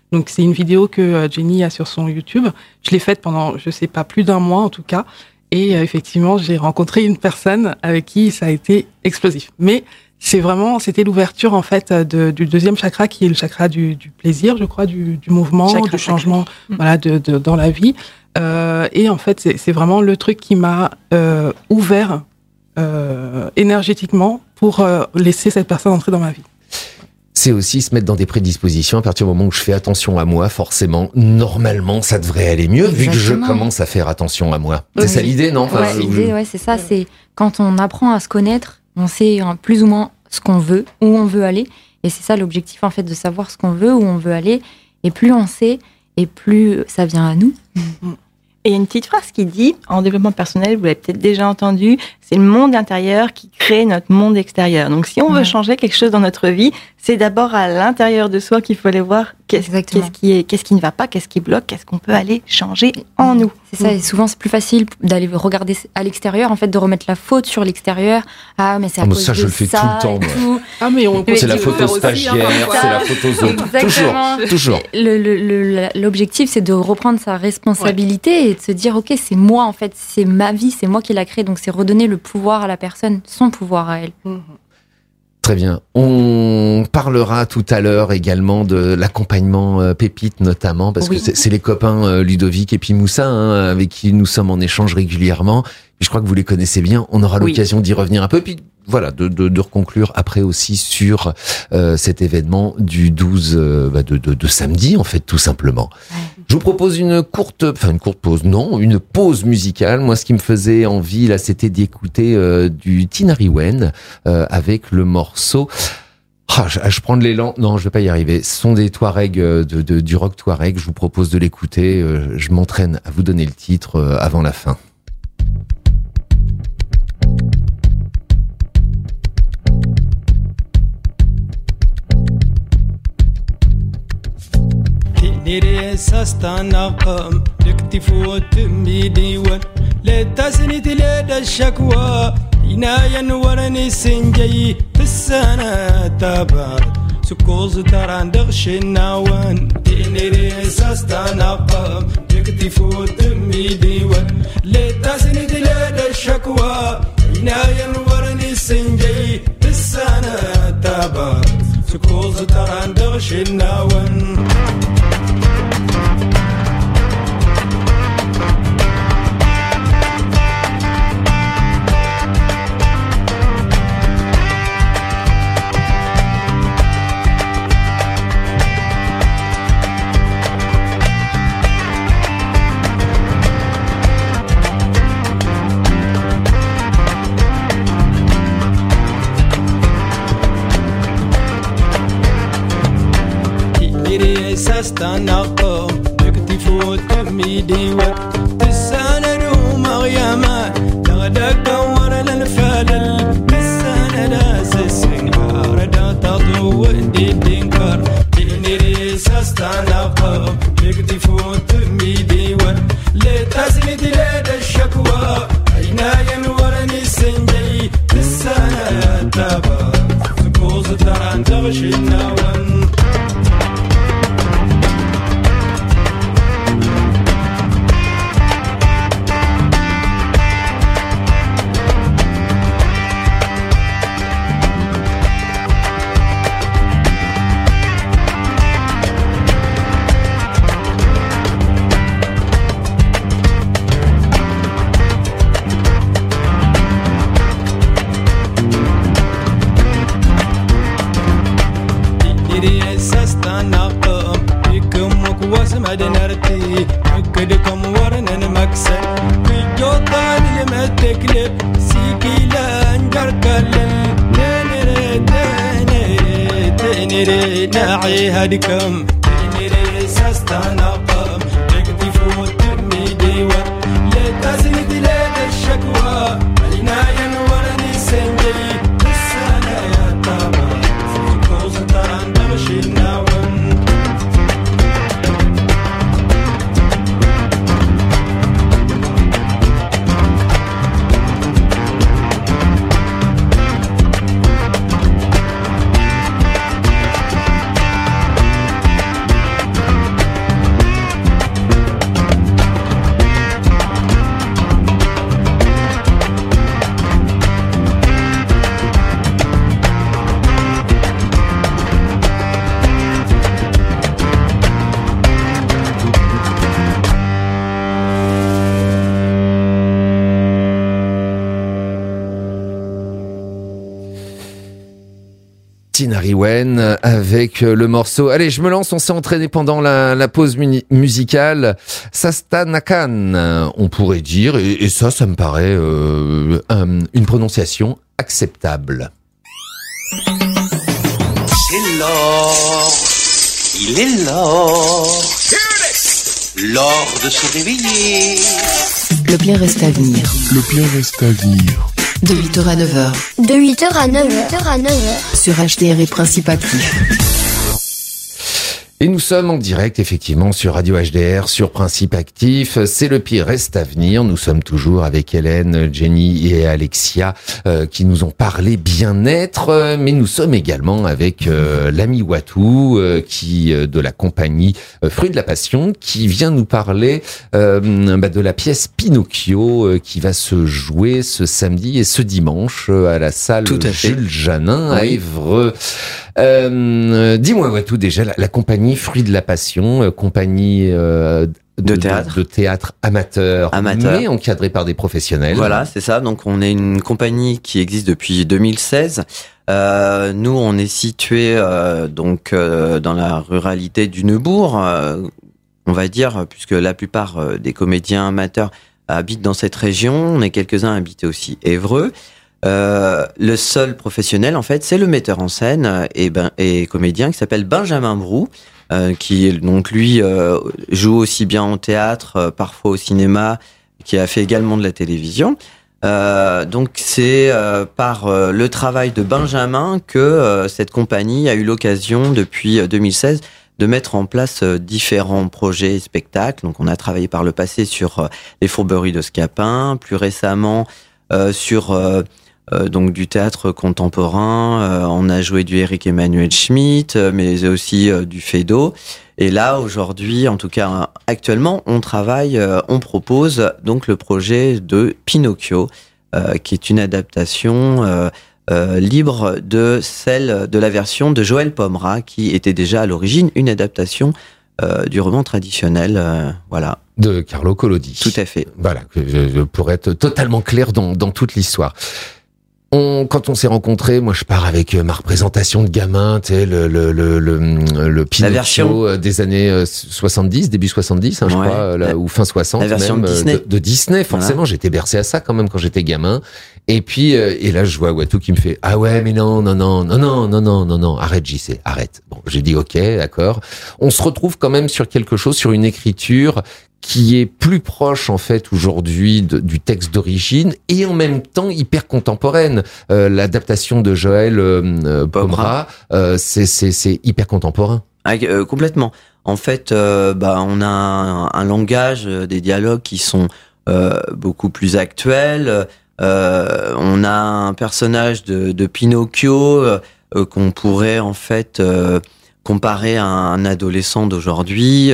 Donc c'est une vidéo que Jenny a sur son YouTube. Je l'ai faite pendant, je sais pas, plus d'1 mois en tout cas. Et effectivement, j'ai rencontré une personne avec qui ça a été explosif. Mais c'était l'ouverture en fait du deuxième chakra qui est le chakra du plaisir, je crois, du mouvement, du changement, voilà, dans la vie. Et en fait, c'est vraiment le truc qui m'a ouvert énergétiquement pour laisser cette personne entrer dans ma vie. C'est aussi se mettre dans des prédispositions. À partir du moment où je fais attention à moi, forcément, normalement, ça devrait aller mieux. Exactement. Vu que je commence à faire attention à moi. Oui. C'est ça l'idée, non? Ouais, l'idée, c'est ça. C'est quand on apprend à se connaître, on sait plus ou moins ce qu'on veut, où on veut aller. Et c'est ça l'objectif, en fait, de savoir ce qu'on veut, où on veut aller. Et plus on sait, et plus ça vient à nous. Et il y a une petite phrase qui dit, en développement personnel, vous l'avez peut-être déjà entendu, c'est le monde intérieur qui crée notre monde extérieur. Donc si on veut changer quelque chose dans notre vie, c'est d'abord à l'intérieur de soi qu'il faut aller voir qu'est-ce qui ne va pas, qu'est-ce qui bloque, qu'est-ce qu'on peut aller changer en nous. C'est ça, et souvent c'est plus facile d'aller regarder à l'extérieur, en fait, de remettre la faute sur l'extérieur. Ah, mais c'est à cause ça, je le fais tout le temps, moi. Ah, mais c'est la faute aux stagiaires, c'est la faute aux autres. Toujours. L'objectif, c'est de reprendre sa responsabilité et de se dire, ok, c'est moi, en fait, c'est ma vie, c'est moi qui l'a créée, donc c'est redonner le pouvoir à la personne, son pouvoir à elle. Très bien. On parlera tout à l'heure également de l'accompagnement Pépite notamment, parce que c'est les copains Ludovic et puis Moussa, avec qui nous sommes en échange régulièrement. Et je crois que vous les connaissez bien. On aura l'occasion d'y revenir un peu. Puis voilà, de reconclure après aussi sur cet événement du 12 de samedi, en fait, tout simplement. Ouais. Je vous propose une pause musicale. Moi, ce qui me faisait envie, là, c'était d'écouter du Tinari Wen avec le morceau... je prends de l'élan. Non, je vais pas y arriver. Ce sont des Touaregs, du rock Touareg. Je vous propose de l'écouter. Je m'entraîne à vous donner le titre avant la fin. نيري ساستنقم لكتفوت ميديون لتسنيت لدى الشكوى عنايا ورني سنجي في السنة تبارد سكوز تران دغش النوان نيري ساستنقم لكتفوت ميديون لتسنيت لدى الشكوى عنايا ورني سنجي في السنة تبارد سكوز تران دغش النوان استنقم يكتفوت ميديوة السنة ومغيما تغدق ورا الفلل السنة لاس السنقار دا تضو دي دينكر تنيري استنقم يكتفوت ميديوة لتسند لدى الشكوى عنايا ورني السنجي السنة تبا سكوز تران تغشي النوان كدكم ورنا المكسر كجوطان لما تكلب سيكيلا انجر كلن تنيري ناعي هدكم تنيري ساستانا قم يكتفو تمي ديوة لتسند لدى الشكوى العناية ورني سنجي السنة يا طبع كوزتان دغشي النوان Christine Ariwen avec le morceau. Allez, je me lance, on s'est entraîné pendant la pause musicale. Sastanakan, on pourrait dire, et ça me paraît une prononciation acceptable. C'est l'or, il est l'or, l'or de se réveiller. Le bien reste à venir. Le bien reste à venir. De 8h à 9h. De 8h à 9h. Sur HDR et Principe Actif. Et nous sommes en direct, effectivement, sur Radio HDR, sur Principe Actif. C'est le pire reste à venir. Nous sommes toujours avec Hélène, Jenny et Alexia qui nous ont parlé bien-être. Mais nous sommes également avec l'ami Watou qui de la compagnie Fruit de la Passion qui vient nous parler de la pièce Pinocchio qui va se jouer ce samedi et ce dimanche à la salle Jules Janin à Évreux. Dis-moi Watou, déjà la compagnie Fruit de la Passion, compagnie de théâtre amateur, mais encadrée par des professionnels. Voilà, c'est ça. Donc on est une compagnie qui existe depuis 2016. Nous, on est situé dans la ruralité du Neubourg, on va dire, puisque la plupart des comédiens amateurs habitent dans cette région. On est quelques-uns habités aussi Évreux. Le seul professionnel, en fait, c'est le metteur en scène et comédien qui s'appelle Benjamin Brou, qui donc lui joue aussi bien au théâtre, parfois au cinéma, qui a fait également de la télévision. Donc c'est par le travail de Benjamin que cette compagnie a eu l'occasion depuis 2016 de mettre en place différents projets et spectacles. Donc on a travaillé par le passé sur les Fourberies de Scapin, plus récemment sur donc du théâtre contemporain, on a joué du Éric Emmanuel Schmitt, mais aussi du Feydeau. Et là, aujourd'hui, en tout cas actuellement, on propose donc le projet de Pinocchio, qui est une adaptation libre de la version de Joël Pomera, qui était déjà à l'origine une adaptation du roman traditionnel, voilà. De Carlo Collodi. Tout à fait. Voilà, pour être totalement clair dans toute l'histoire. Quand on s'est rencontrés, moi je pars avec ma représentation de gamin, tu sais, le Pinocchio des années 70, début 70, je crois, ou fin 60, la version même, de Disney. De Disney, forcément, voilà. J'étais bercé à ça quand même quand j'étais gamin. Et puis, et là je vois Watou qui me fait, ah ouais, mais non, arrête JC, arrête. Bon, j'ai dit ok, d'accord. On se retrouve quand même sur quelque chose, sur une écriture qui est plus proche en fait aujourd'hui du texte d'origine et en même temps hyper contemporaine. L'adaptation de Joël Pomera, c'est hyper contemporain. Complètement. En fait, on a un langage, des dialogues qui sont beaucoup plus actuels. On a un personnage de Pinocchio qu'on pourrait en fait comparer à un adolescent d'aujourd'hui.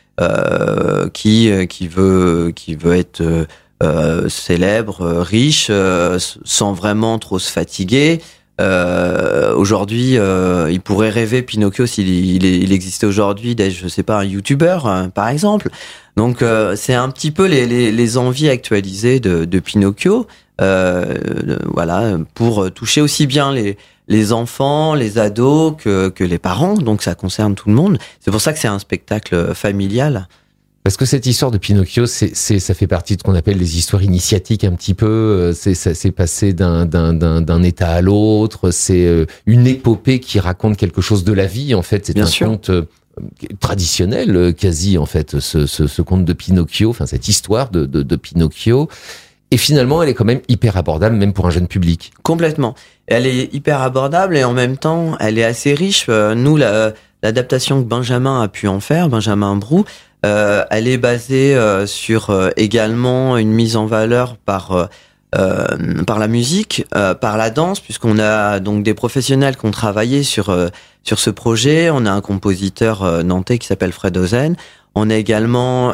Qui veut être célèbre, riche, sans vraiment trop se fatiguer. Aujourd'hui, il pourrait rêver Pinocchio s'il existait aujourd'hui d'être, je sais pas, un youtubeur, par exemple. Donc, c'est un petit peu les envies actualisées de Pinocchio, voilà, pour toucher aussi bien les enfants, les ados que les parents, donc ça concerne tout le monde. C'est pour ça que c'est un spectacle familial. Parce que cette histoire de Pinocchio, ça fait partie de ce qu'on appelle les histoires initiatiques un petit peu. C'est passé d'un état à l'autre. C'est une épopée qui raconte quelque chose de la vie. En fait, c'est bien un sûr. Conte traditionnel quasi en fait. Ce conte de Pinocchio, enfin cette histoire de Pinocchio. Et finalement, elle est quand même hyper abordable, même pour un jeune public. Complètement. Elle est hyper abordable et en même temps, elle est assez riche. Nous, l'adaptation que Benjamin a pu en faire, Benjamin Brou, elle est basée sur également une mise en valeur par la musique, par la danse, puisqu'on a donc des professionnels qui ont travaillé sur ce projet. On a un compositeur nantais qui s'appelle Fred Ozen. On a également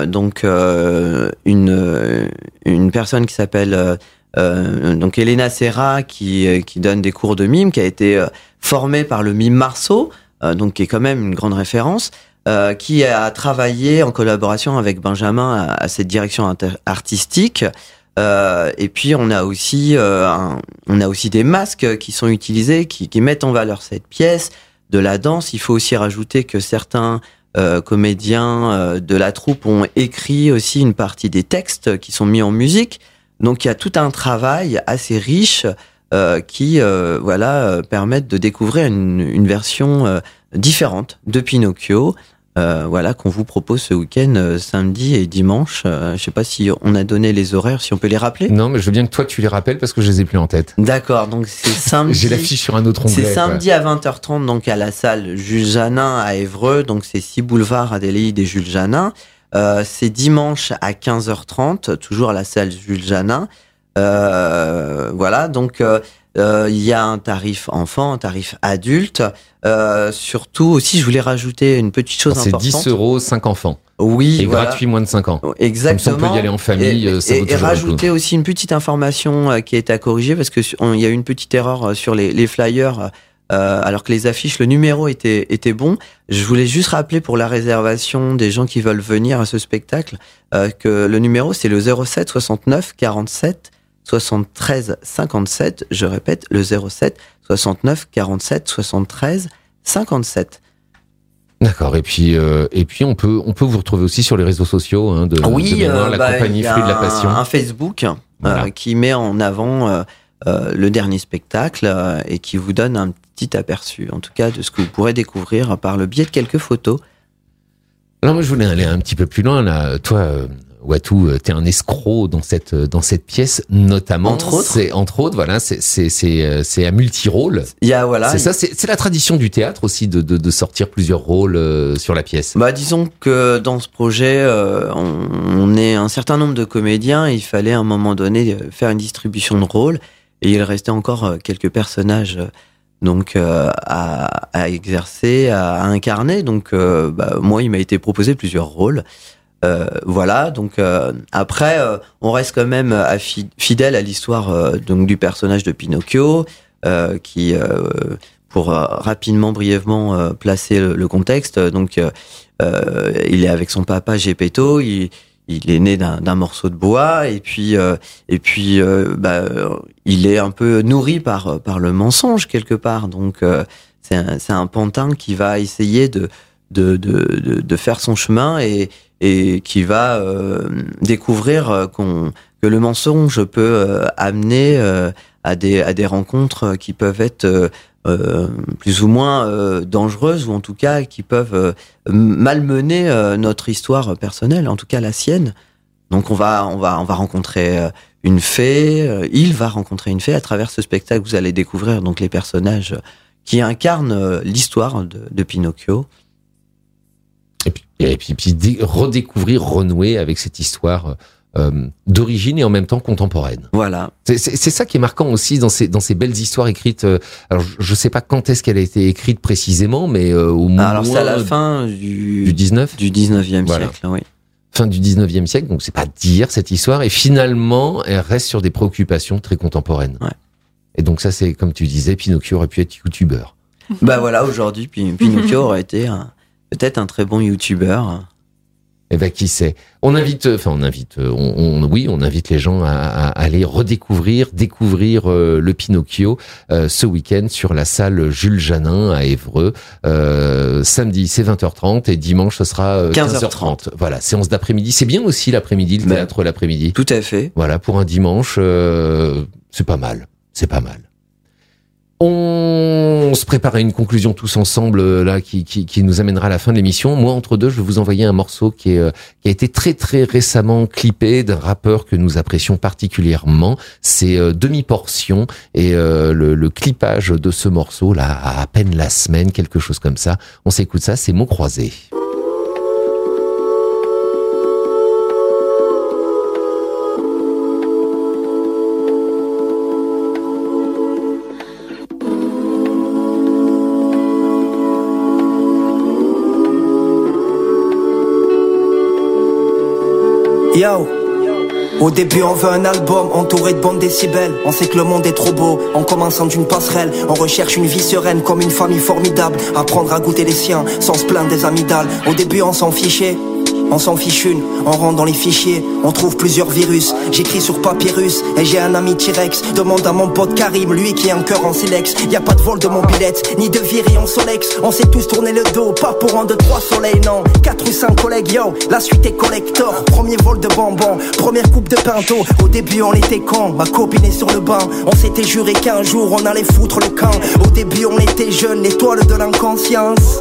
une personne qui s'appelle donc Elena Serra qui donne des cours de mime, qui a été formée par le mime Marceau, donc qui est quand même une grande référence, qui a travaillé en collaboration avec Benjamin à cette direction artistique. Et puis on a aussi des masques qui sont utilisés, qui mettent en valeur cette pièce, de la danse. Il faut aussi rajouter que certains comédiens de la troupe ont écrit aussi une partie des textes qui sont mis en musique. Donc il y a tout un travail assez riche qui permettent de découvrir une version différente de Pinocchio. Qu'on vous propose ce week-end, samedi et dimanche. Je sais pas si on a donné les horaires, si on peut les rappeler. Non, mais je veux bien que toi tu les rappelles parce que je les ai plus en tête. D'accord, donc c'est samedi. J'ai l'affiche sur un autre onglet. C'est samedi à 20h30, donc à la salle Jules Janin à Évreux, donc c'est 6 boulevard Adélaïde et Jules Janin. C'est dimanche à 15h30, toujours à la salle Jules Janin. Donc il y a un tarif enfant, un tarif adulte. Surtout aussi, je voulais rajouter une petite chose importante. C'est 10 €, 5 enfants. Oui, et gratuit moins de 5 ans. Exactement. Comme ça, on peut y aller en famille. Et rajouter aussi une petite information qui est à corriger parce que il y a eu une petite erreur sur les flyers. Alors que les affiches, le numéro était bon. Je voulais juste rappeler pour la réservation des gens qui veulent venir à ce spectacle que le numéro c'est le 07 69 47 73 57. Je répète, le 07 69 47 73 57. D'accord. Et puis on peut vous retrouver aussi sur les réseaux sociaux de mémoire, la compagnie Fruits de la Passion. Un Facebook qui met en avant le dernier spectacle et qui vous donne un petit aperçu, en tout cas, de ce que vous pourrez découvrir par le biais de quelques photos. Alors moi, je voulais aller un petit peu plus loin là. Toi, Watou, t'es un escroc dans cette pièce, notamment. Entre autres, voilà, c'est à multi-rôle. C'est ça, c'est la tradition du théâtre aussi de sortir plusieurs rôles sur la pièce. Disons que dans ce projet, on est un certain nombre de comédiens. Et il fallait à un moment donné faire une distribution de rôles, et il restait encore quelques personnages. À exercer, à incarner. Donc, moi, il m'a été proposé plusieurs rôles. Après, on reste quand même fidèle à l'histoire du personnage de Pinocchio, qui, pour rapidement, brièvement placer le contexte, il est avec son papa Geppetto. Il est né d'un morceau de bois et puis il est un peu nourri par le mensonge quelque part. Donc c'est un pantin qui va essayer de faire son chemin et qui va découvrir que le mensonge peut amener à des rencontres qui peuvent être plus ou moins dangereuses, ou en tout cas qui peuvent malmener notre histoire personnelle, en tout cas la sienne. Donc on va rencontrer une fée, il va rencontrer une fée. À travers ce spectacle, vous allez découvrir donc les personnages qui incarnent l'histoire de Pinocchio. Et puis redécouvrir, renouer avec cette histoire d'origine et en même temps contemporaine. Voilà. C'est ça qui est marquant aussi dans ces belles histoires écrites. Alors je sais pas quand est-ce qu'elle a été écrite précisément, mais au moins. Alors c'est à la fin du 19e siècle, oui. Fin du 19e siècle, donc c'est pas dire cette histoire, et finalement elle reste sur des préoccupations très contemporaines. Ouais. Et donc ça, c'est comme tu disais, Pinocchio aurait pu être youtubeur. Aujourd'hui Pinocchio aurait été peut-être un très bon youtubeur. Eh ben, qui sait. On invite les gens à aller découvrir le Pinocchio ce week-end sur la salle Jules Janin à Évreux. Samedi, c'est 20h30 et dimanche, ce sera 15h30. Voilà, séance d'après-midi. C'est bien aussi l'après-midi, le théâtre l'après-midi. Tout à fait. Voilà, pour un dimanche, c'est pas mal. On se prépare à une conclusion tous ensemble là qui nous amènera à la fin de l'émission. Moi, entre deux, je vais vous envoyer un morceau qui a été très très récemment clippé d'un rappeur que nous apprécions particulièrement. C'est Demi-Portion, et le clippage de ce morceau là a à peine la semaine, quelque chose comme ça. On s'écoute ça, c'est Mots croisés. Yo, au début on veut un album entouré de bons décibels. On sait que le monde est trop beau, en commençant d'une passerelle. On recherche une vie sereine comme une famille formidable. Apprendre à goûter les siens, sans se plaindre des amygdales. Au début on s'en fichait, On s'en fiche une, on rentre dans les fichiers, on trouve plusieurs virus. J'écris sur papyrus et j'ai un ami T-Rex. Demande à mon pote Karim, lui qui a un cœur en silex. Y a pas de vol de mobilette, ni de virée en Solex. On s'est tous tourné le dos, pas pour un, deux, trois soleils, non. 4 ou 5 collègues, yo, la suite est collector. Premier vol de bonbons, première coupe de pinto. Au début on était cons, ma copine est sur le banc. On s'était juré qu'un jour on allait foutre le camp. Au début on était jeunes, l'étoile de l'inconscience.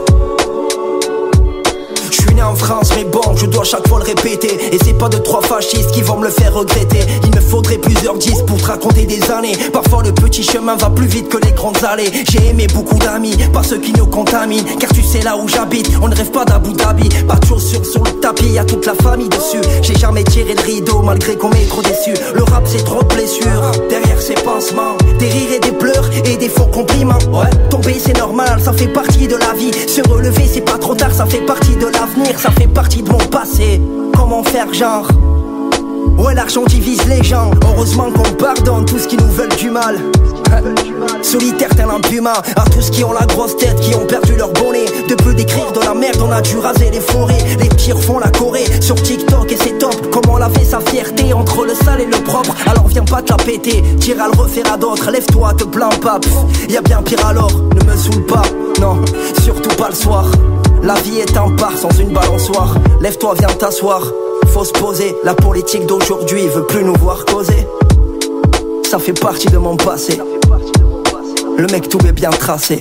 Je suis né en France mais bon, je dois chaque fois le répéter. Et c'est pas de 3 fascistes qui vont me le faire regretter. Il me faudrait plusieurs disques pour te raconter des années. Parfois le petit chemin va plus vite que les grandes allées. J'ai aimé beaucoup d'amis, pas ceux qui nous contaminent. Car tu sais là où j'habite, on ne rêve pas d'Abu Dhabi. Pas de chaussures sur le tapis, y'a toute la famille dessus. J'ai jamais tiré le rideau malgré qu'on m'ait trop déçu. Le rap c'est trop de blessures, derrière ces pansements. Des rires et des pleurs et des faux compliments. Ouais, tomber c'est normal, ça fait partie de la vie. Se relever c'est pas trop tard, ça fait partie de l'avenir, ça fait partie de mon passé. Comment faire genre? Ouais, l'argent divise les gens. Heureusement qu'on pardonne tous qui nous veulent du mal. Solitaire tel un puma. À tous qui ont la grosse tête, qui ont perdu leur bonnet. De peu d'écrire de la merde, on a dû raser les forêts. Les petits refont la Corée sur TikTok et c'est top. Comment laver sa fierté entre le sale et le propre. Alors viens pas te la péter, tire à le refaire à d'autres. Lève-toi, te plains pas, y'a bien pire alors. Ne me saoule pas, non, surtout pas le soir. La vie est un bar sans une balançoire. Lève-toi, viens t'asseoir. Faut se poser, la politique d'aujourd'hui veut plus nous voir causer. Ça fait partie de mon passé. Le mec tout est bien tracé.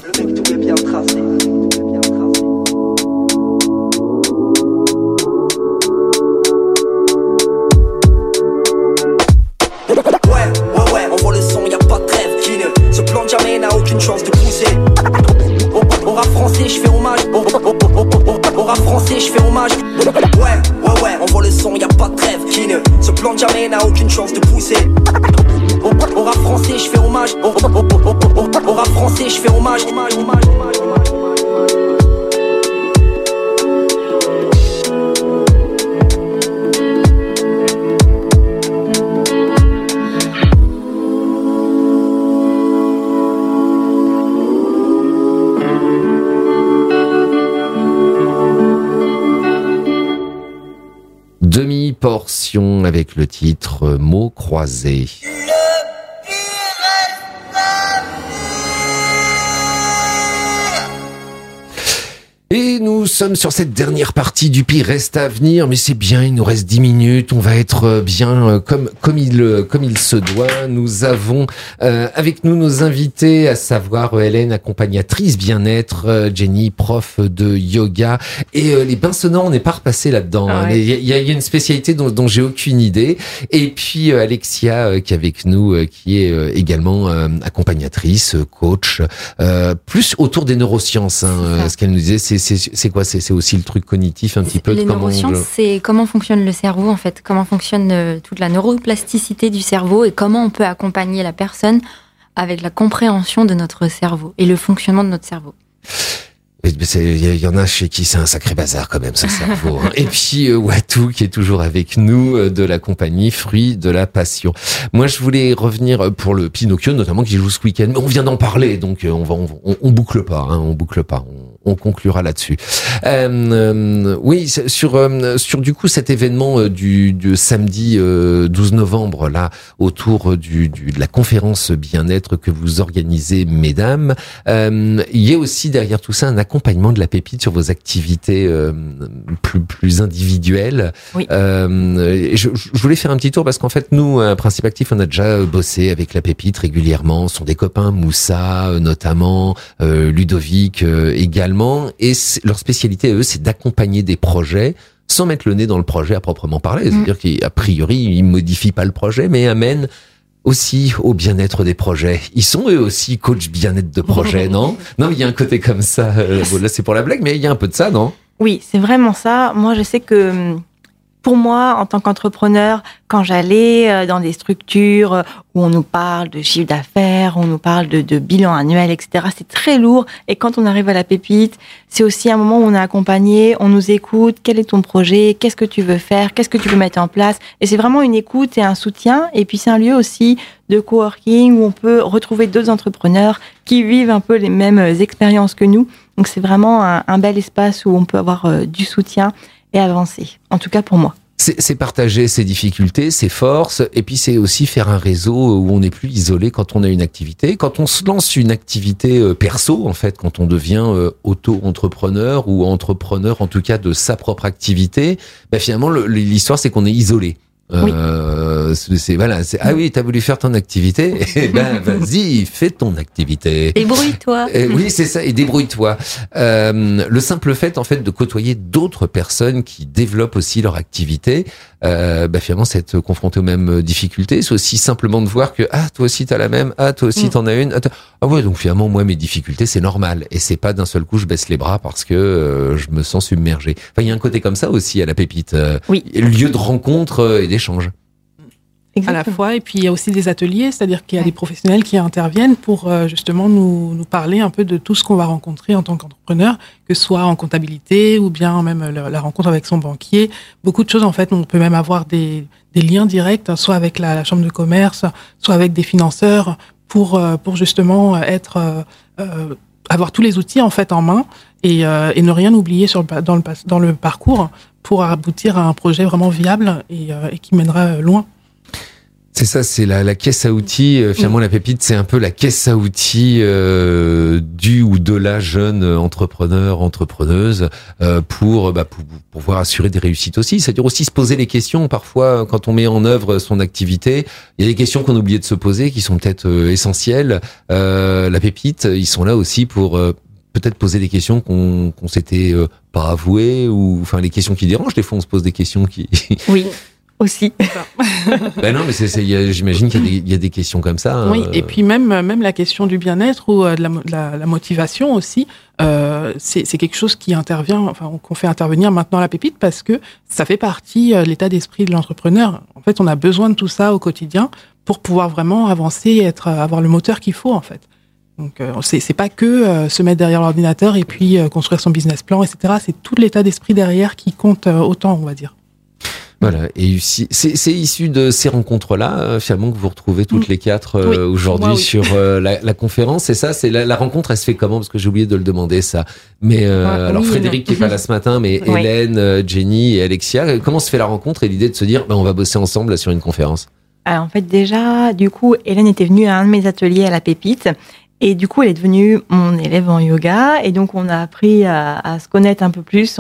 Ouais, on voit le son, y'a pas de trêve. Qui ne se plante jamais, n'a aucune chance de pousser. Au rap français, je fais hommage. Au rap français, je fais hommage. Ouais, on voit le son, y'a pas de trêve. Qui ne se plante jamais, n'a aucune chance de pousser. Au rap français, je fais hommage. Au rap français, je fais hommage. Demi-portion avec le titre Mots croisés. Et nous sommes sur cette dernière partie du Pire reste à venir, mais c'est bien, il nous reste 10 minutes, on va être bien comme il se doit. Nous avons avec nous nos invités, à savoir Hélène, accompagnatrice bien-être, Jenny, prof de yoga, et les bains sonores, on n'est pas repassé là-dedans. Ah ouais. Il y a une spécialité dont j'ai aucune idée. Et puis Alexia qui est avec nous, qui est également accompagnatrice, coach, plus autour des neurosciences. Ce qu'elle nous disait, c'est quoi? C'est aussi le truc cognitif un petit peu. Les neurosciences, c'est comment fonctionne le cerveau en fait, comment fonctionne toute la neuroplasticité du cerveau et comment on peut accompagner la personne avec la compréhension de notre cerveau et le fonctionnement de notre cerveau. Il y en a chez qui c'est un sacré bazar quand même, ce cerveau. Et puis Watou qui est toujours avec nous de la compagnie Fruits de la Passion. Moi je voulais revenir pour le Pinocchio notamment qui joue ce week-end. Mais on vient d'en parler donc on boucle pas, on conclura là-dessus. Oui, sur du coup cet événement du samedi 12 novembre là autour de la conférence bien-être que vous organisez, mesdames. Il y a aussi derrière tout ça un accompagnement de la pépite sur vos activités plus individuelles. Oui. Je voulais faire un petit tour parce qu'en fait nous, Principe Actif, on a déjà bossé avec la pépite régulièrement. Ce sont des copains, Moussa notamment, Ludovic également. Et leur spécialité à eux, c'est d'accompagner des projets sans mettre le nez dans le projet à proprement parler. C'est-à-dire qu'a priori, ils modifient pas le projet, mais amènent aussi au bien-être des projets. Ils sont eux aussi coach bien-être de projet, non? Non, il y a un côté comme ça. Bon, là, c'est pour la blague, mais il y a un peu de ça, non? Oui, c'est vraiment ça. Moi, je sais que pour moi, en tant qu'entrepreneur, quand j'allais dans des structures où on nous parle de chiffre d'affaires, on nous parle de bilan annuel, etc., c'est très lourd. Et quand on arrive à la pépite, c'est aussi un moment où on est accompagné, on nous écoute, quel est ton projet, qu'est-ce que tu veux faire, qu'est-ce que tu veux mettre en place. Et c'est vraiment une écoute et un soutien. Et puis c'est un lieu aussi de coworking où on peut retrouver d'autres entrepreneurs qui vivent un peu les mêmes expériences que nous. Donc c'est vraiment un bel espace où on peut avoir du soutien et avancer. En tout cas pour moi. C'est partager ses difficultés, ses forces, et puis c'est aussi faire un réseau où on n'est plus isolé quand on a une activité. Quand on se lance une activité perso, en fait, quand on devient auto-entrepreneur ou entrepreneur, en tout cas de sa propre activité, finalement l'histoire c'est qu'on est isolé. Oui. Ah oui, t'as voulu faire ton activité, et vas-y, fais ton activité. Débrouille-toi. Oui, c'est ça, et débrouille-toi. Le simple fait, en fait, de côtoyer d'autres personnes qui développent aussi leur activité, finalement, c'est être confronté aux mêmes difficultés. C'est aussi simplement de voir que, toi aussi t'as la même, toi aussi t'en as une. Ouais, donc finalement, moi, mes difficultés, c'est normal. Et c'est pas d'un seul coup, je baisse les bras parce que je me sens submergé. Enfin, il y a un côté comme ça aussi à la Pépite. Oui. Lieu de rencontre et d'échange. À la fois, et puis il y a aussi des ateliers, c'est-à-dire qu'il y a des professionnels qui interviennent pour justement nous parler un peu de tout ce qu'on va rencontrer en tant qu'entrepreneur, que ce soit en comptabilité ou bien même la rencontre avec son banquier. Beaucoup de choses, en fait, on peut même avoir des liens directs, soit avec la chambre de commerce, soit avec des financeurs, pour justement avoir tous les outils en fait en main et ne rien oublier dans le parcours pour aboutir à un projet vraiment viable et qui mènera loin. C'est ça, c'est la caisse à outils. Finalement, la Pépite, c'est un peu la caisse à outils du ou de la jeune entrepreneur, entrepreneuse, pour pouvoir assurer des réussites aussi. C'est-à-dire aussi se poser les questions. Parfois, quand on met en œuvre son activité, il y a des questions qu'on a oublié de se poser, qui sont peut-être essentielles. La Pépite, ils sont là aussi pour peut-être poser des questions qu'on s'était pas avouées, ou enfin les questions qui dérangent. Des fois, on se pose des questions qui... Oui. Aussi. Non, mais j'imagine qu'il y a des questions comme ça. Oui, et puis même la question du bien-être ou de la motivation aussi, c'est quelque chose qui intervient, enfin qu'on fait intervenir maintenant à la Pépite parce que ça fait partie de l'état d'esprit de l'entrepreneur. En fait, on a besoin de tout ça au quotidien pour pouvoir vraiment avancer et avoir le moteur qu'il faut en fait. Donc c'est pas que se mettre derrière l'ordinateur et puis construire son business plan, etc. C'est tout l'état d'esprit derrière qui compte autant, on va dire. Voilà, et c'est issu de ces rencontres-là, finalement, que vous retrouvez toutes les quatre aujourd'hui sur la conférence. C'est ça, c'est la rencontre, elle se fait comment? Parce que j'ai oublié de le demander, ça. Mais alors Frédéric qui est pas là ce matin, mais Hélène, Jenny et Alexia, comment se fait la rencontre et l'idée de se dire, on va bosser ensemble là, sur une conférence? Alors, en fait, déjà, du coup, Hélène était venue à un de mes ateliers à la Pépite. Et du coup, elle est devenue mon élève en yoga. Et donc, on a appris à se connaître un peu plus.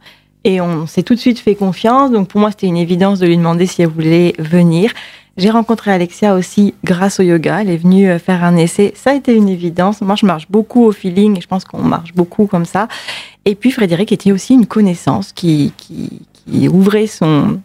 Et on s'est tout de suite fait confiance. Donc, pour moi, c'était une évidence de lui demander si elle voulait venir. J'ai rencontré Alexia aussi grâce au yoga. Elle est venue faire un essai. Ça a été une évidence. Moi, je marche beaucoup au feeling et je pense qu'on marche beaucoup comme ça. Et puis, Frédéric était aussi une connaissance qui ouvrait son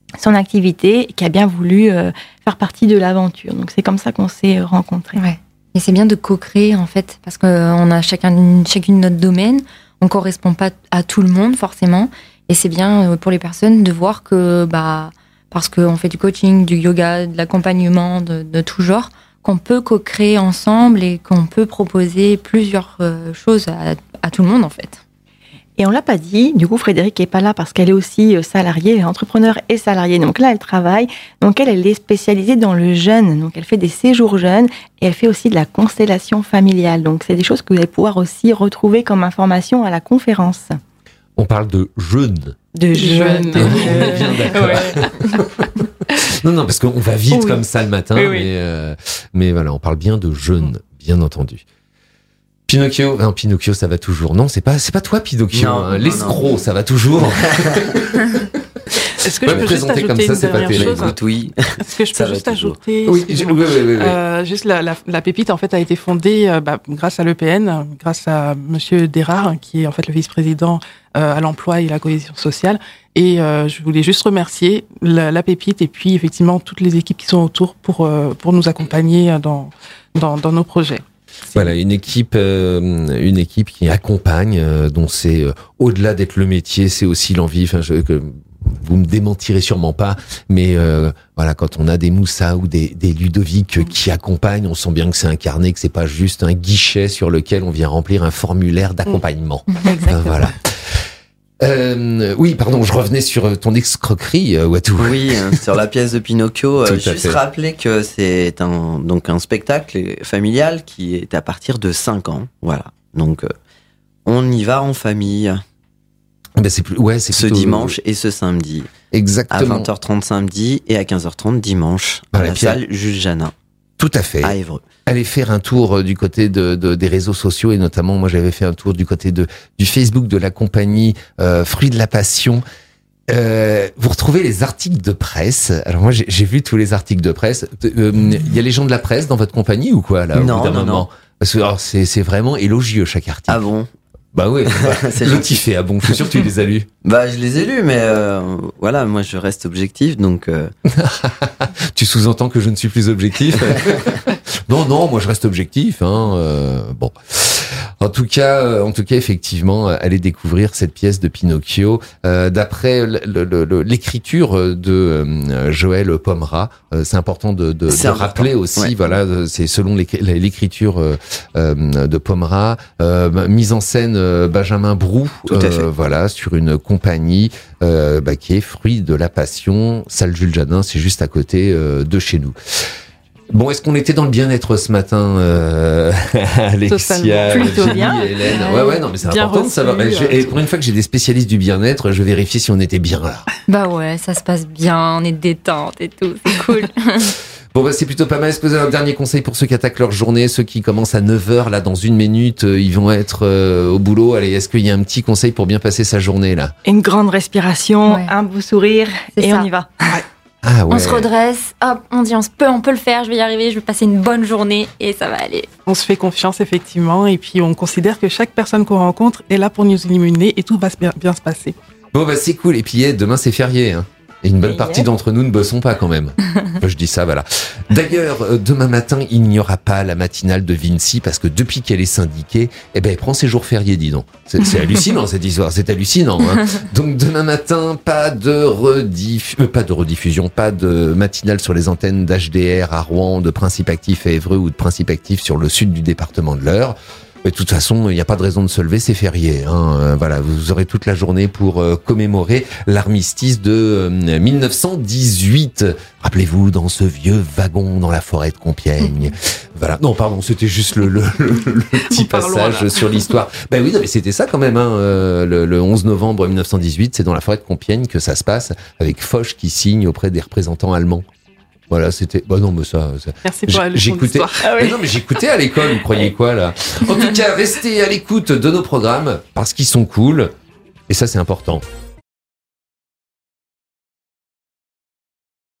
activité et qui a bien voulu faire partie de l'aventure. Donc, c'est comme ça qu'on s'est rencontrés. Ouais. Et c'est bien de co-créer, en fait, parce qu'on a chacune notre domaine. On ne correspond pas à tout le monde, forcément. Et c'est bien pour les personnes de voir que, parce qu'on fait du coaching, du yoga, de l'accompagnement, de tout genre, qu'on peut co-créer ensemble et qu'on peut proposer plusieurs choses à tout le monde, en fait. Et on l'a pas dit, du coup, Frédéric n'est pas là parce qu'elle est aussi salariée, elle est entrepreneur et salariée. Donc là, elle travaille. Donc elle est spécialisée dans le jeûne. Donc elle fait des séjours jeunes et elle fait aussi de la constellation familiale. Donc c'est des choses que vous allez pouvoir aussi retrouver comme information à la conférence. On parle de jeûne. De jeûne. Bien d'accord. Non, parce qu'on va vite comme ça le matin, mais voilà, on parle bien de jeûne, bien entendu. Pinocchio, ça va toujours. Non, c'est pas toi, Pinocchio. Non, l'escroc, ça va toujours. Est-ce que je peux juste ajouter comme ça, une dernière chose? Oui. Est-ce que je peux juste ajouter? Oui. Juste la Pépite, en fait, a été fondée grâce à l'EPN, grâce à Monsieur Dérard, qui est en fait le vice-président à l'emploi et la cohésion sociale. Et je voulais juste remercier la Pépite et puis effectivement toutes les équipes qui sont autour pour nous accompagner dans nos projets. Voilà, une équipe qui accompagne, dont c'est au-delà d'être le métier, c'est aussi l'envie. Enfin, vous me démentirez sûrement pas, mais voilà, quand on a des Moussa ou des Ludovic qui accompagnent, on sent bien que c'est incarné, que c'est pas juste un guichet sur lequel on vient remplir un formulaire d'accompagnement. Voilà. Oui, pardon, je revenais sur ton escroquerie, Watou. Oui, sur la pièce de Pinocchio. Juste rappeler que c'est un spectacle familial qui est à partir de 5 ans. Voilà. Donc, on y va en famille. c'est ce plutôt... dimanche et ce samedi. Exactement. À 20h30 samedi et à 15h30 dimanche à la salle Jules Janin. Tout à fait. À Évreux. Allez faire un tour du côté des réseaux sociaux et notamment moi j'avais fait un tour du côté du Facebook de la compagnie Fruits de la Passion. Vous retrouvez les articles de presse. Alors moi j'ai vu tous les articles de presse. Il y a les gens de la presse dans votre compagnie ou quoi là au bout d'un moment? Non. Parce que alors, c'est vraiment élogieux chaque article. Ah bon? Bah oui, c'est le kiffé. Ah bon, je suis sûr que tu les as lus. Bah je les ai lus, mais voilà, moi je reste objectif, donc. Tu sous-entends que je ne suis plus objectif? Non, moi je reste objectif. Bon, en tout cas, effectivement, allez découvrir cette pièce de Pinocchio d'après l'écriture de Joël Pomera. C'est important de rappeler aussi. Ouais. Voilà, c'est selon l'écriture de Pomera, mise en scène Benjamin Brou. Voilà, sur une compagnie qui est Fruits de la Passion, salle Jules Janin, c'est juste à côté de chez nous. Bon, est-ce qu'on était dans le bien-être ce matin, Alexia, plutôt bien. Hélène? Ouais, non, mais c'est important de savoir. Et pour une fois que j'ai des spécialistes du bien-être, je vais vérifier si on était bien là. Bah ouais, ça se passe bien, on est détente et tout, c'est cool. Bon, c'est plutôt pas mal. Est-ce que vous avez un dernier conseil pour ceux qui attaquent leur journée, ceux qui commencent à 9h, là, dans une minute, ils vont être au boulot. Allez, est-ce qu'il y a un petit conseil pour bien passer sa journée, là? Une grande respiration, un beau sourire, et on y va. Ah ouais. On se redresse, hop, on dit on peut le faire, je vais y arriver, je vais passer une bonne journée et ça va aller. On se fait confiance effectivement et puis on considère que chaque personne qu'on rencontre est là pour nous illuminer et tout va bien se passer. Bon c'est cool et puis demain c'est férié hein. Et une bonne partie d'entre nous ne bossons pas quand même. Je dis ça, voilà. D'ailleurs, demain matin, il n'y aura pas la matinale de Vinci parce que depuis qu'elle est syndiquée, elle prend ses jours fériés, dis donc. C'est hallucinant cette histoire, c'est hallucinant. Hein. Donc demain matin, pas de rediffusion, pas de matinale sur les antennes d'HDR à Rouen, de Principe Actif à Évreux ou de Principe Actif sur le sud du département de l'Eure. Mais de toute façon, il n'y a pas de raison de se lever, c'est férié. Hein. Voilà, vous aurez toute la journée pour commémorer l'armistice de 1918. Rappelez-vous, dans ce vieux wagon dans la forêt de Compiègne. Voilà. Non, pardon, c'était juste le petit passage sur l'histoire. Ben oui, non, mais c'était ça quand même. Hein. Le 11 novembre 1918, c'est dans la forêt de Compiègne que ça se passe, avec Foch qui signe auprès des représentants allemands. Voilà, c'était. Bah non, mais ça. Merci pour la leçon d'histoire. Non, mais j'écoutais à l'école. Vous croyez quoi là? En tout cas, restez à l'écoute de nos programmes parce qu'ils sont cool et ça, c'est important.